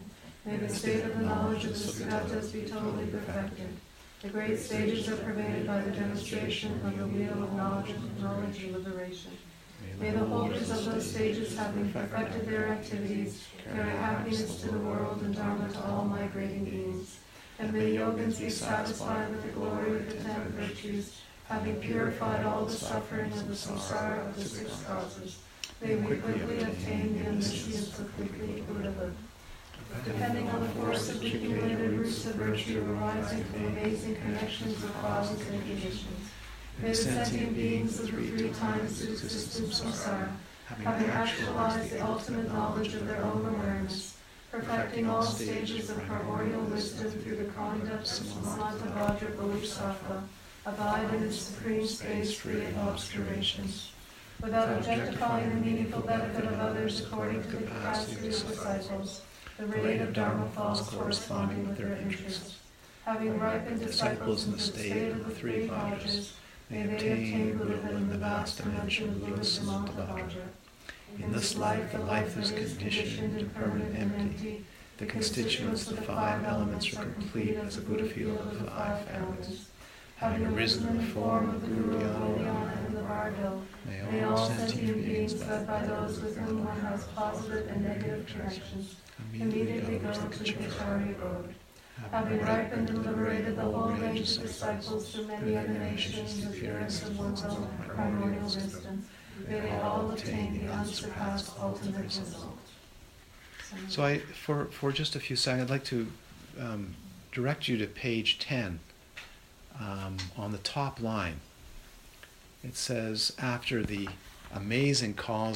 May the state of the knowledge of the Sugatas be totally perfected. The great stages are pervaded by the demonstration of the wheel of knowledge and liberation. May the holders of those stages, having perfected their activities, carry happiness to the world and Dharma to all migrating beings. And may yogins be satisfied with the glory of the 10 virtues, having purified all the suffering of the samsara of the 6 causes. May we quickly obtain the omniscience of complete Buddhahood. Depending on the force of the accumulated roots of virtue arising from amazing connections of causes and conditions, may the sentient beings of the 3 times existed samsara, having actualized the ultimate knowledge of their own awareness, perfecting all stages of primordial wisdom through the conduct of Samantabhadra Bodhisattva, abide in the supreme space free of obscurations. Without objectifying the meaningful benefit of others according to the capacity of disciples, the rate of Dharma falls corresponding with their interest. Having ripened disciples in the state of the 3 Bhajas, may they obtain Buddhahood in the vast dimension of Buddha Samantabhadra. In this life, the life is conditioned and permanent empty. The constituents of the 5 elements are complete as a Buddha field of the 5 families. Having arisen in the form of the Guru, Dhyana, and the Vardo, may all sentient beings, led by those with whom one has positive and negative connections, immediately go to the Acharya Road. Having ripened and liberated the whole range of disciples through many emanations and appearance of one's own primordial wisdom, may they all attain the unsurpassed ultimate result. So for just a few seconds, I'd like to direct you to page 10. On the top line, it says, after the amazing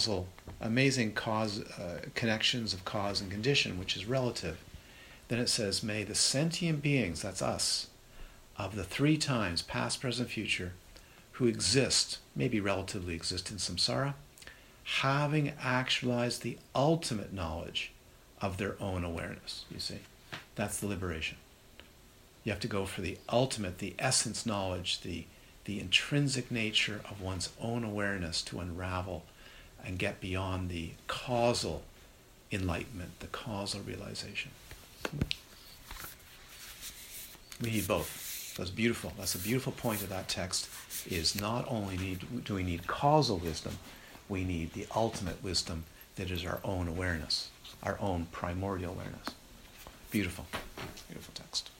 connections of cause and condition, which is relative, then it says, may the sentient beings, that's us, of the 3 times, past, present, future, who exist, maybe relatively exist in samsara, having actualized the ultimate knowledge of their own awareness. You see, that's the liberation. You have to go for the ultimate, the essence knowledge, the intrinsic nature of one's own awareness to unravel and get beyond the causal enlightenment, the causal realization. We need both. That's beautiful. That's a beautiful point of that text, is not only do we need causal wisdom, we need the ultimate wisdom that is our own awareness, our own primordial awareness. Beautiful. Beautiful text.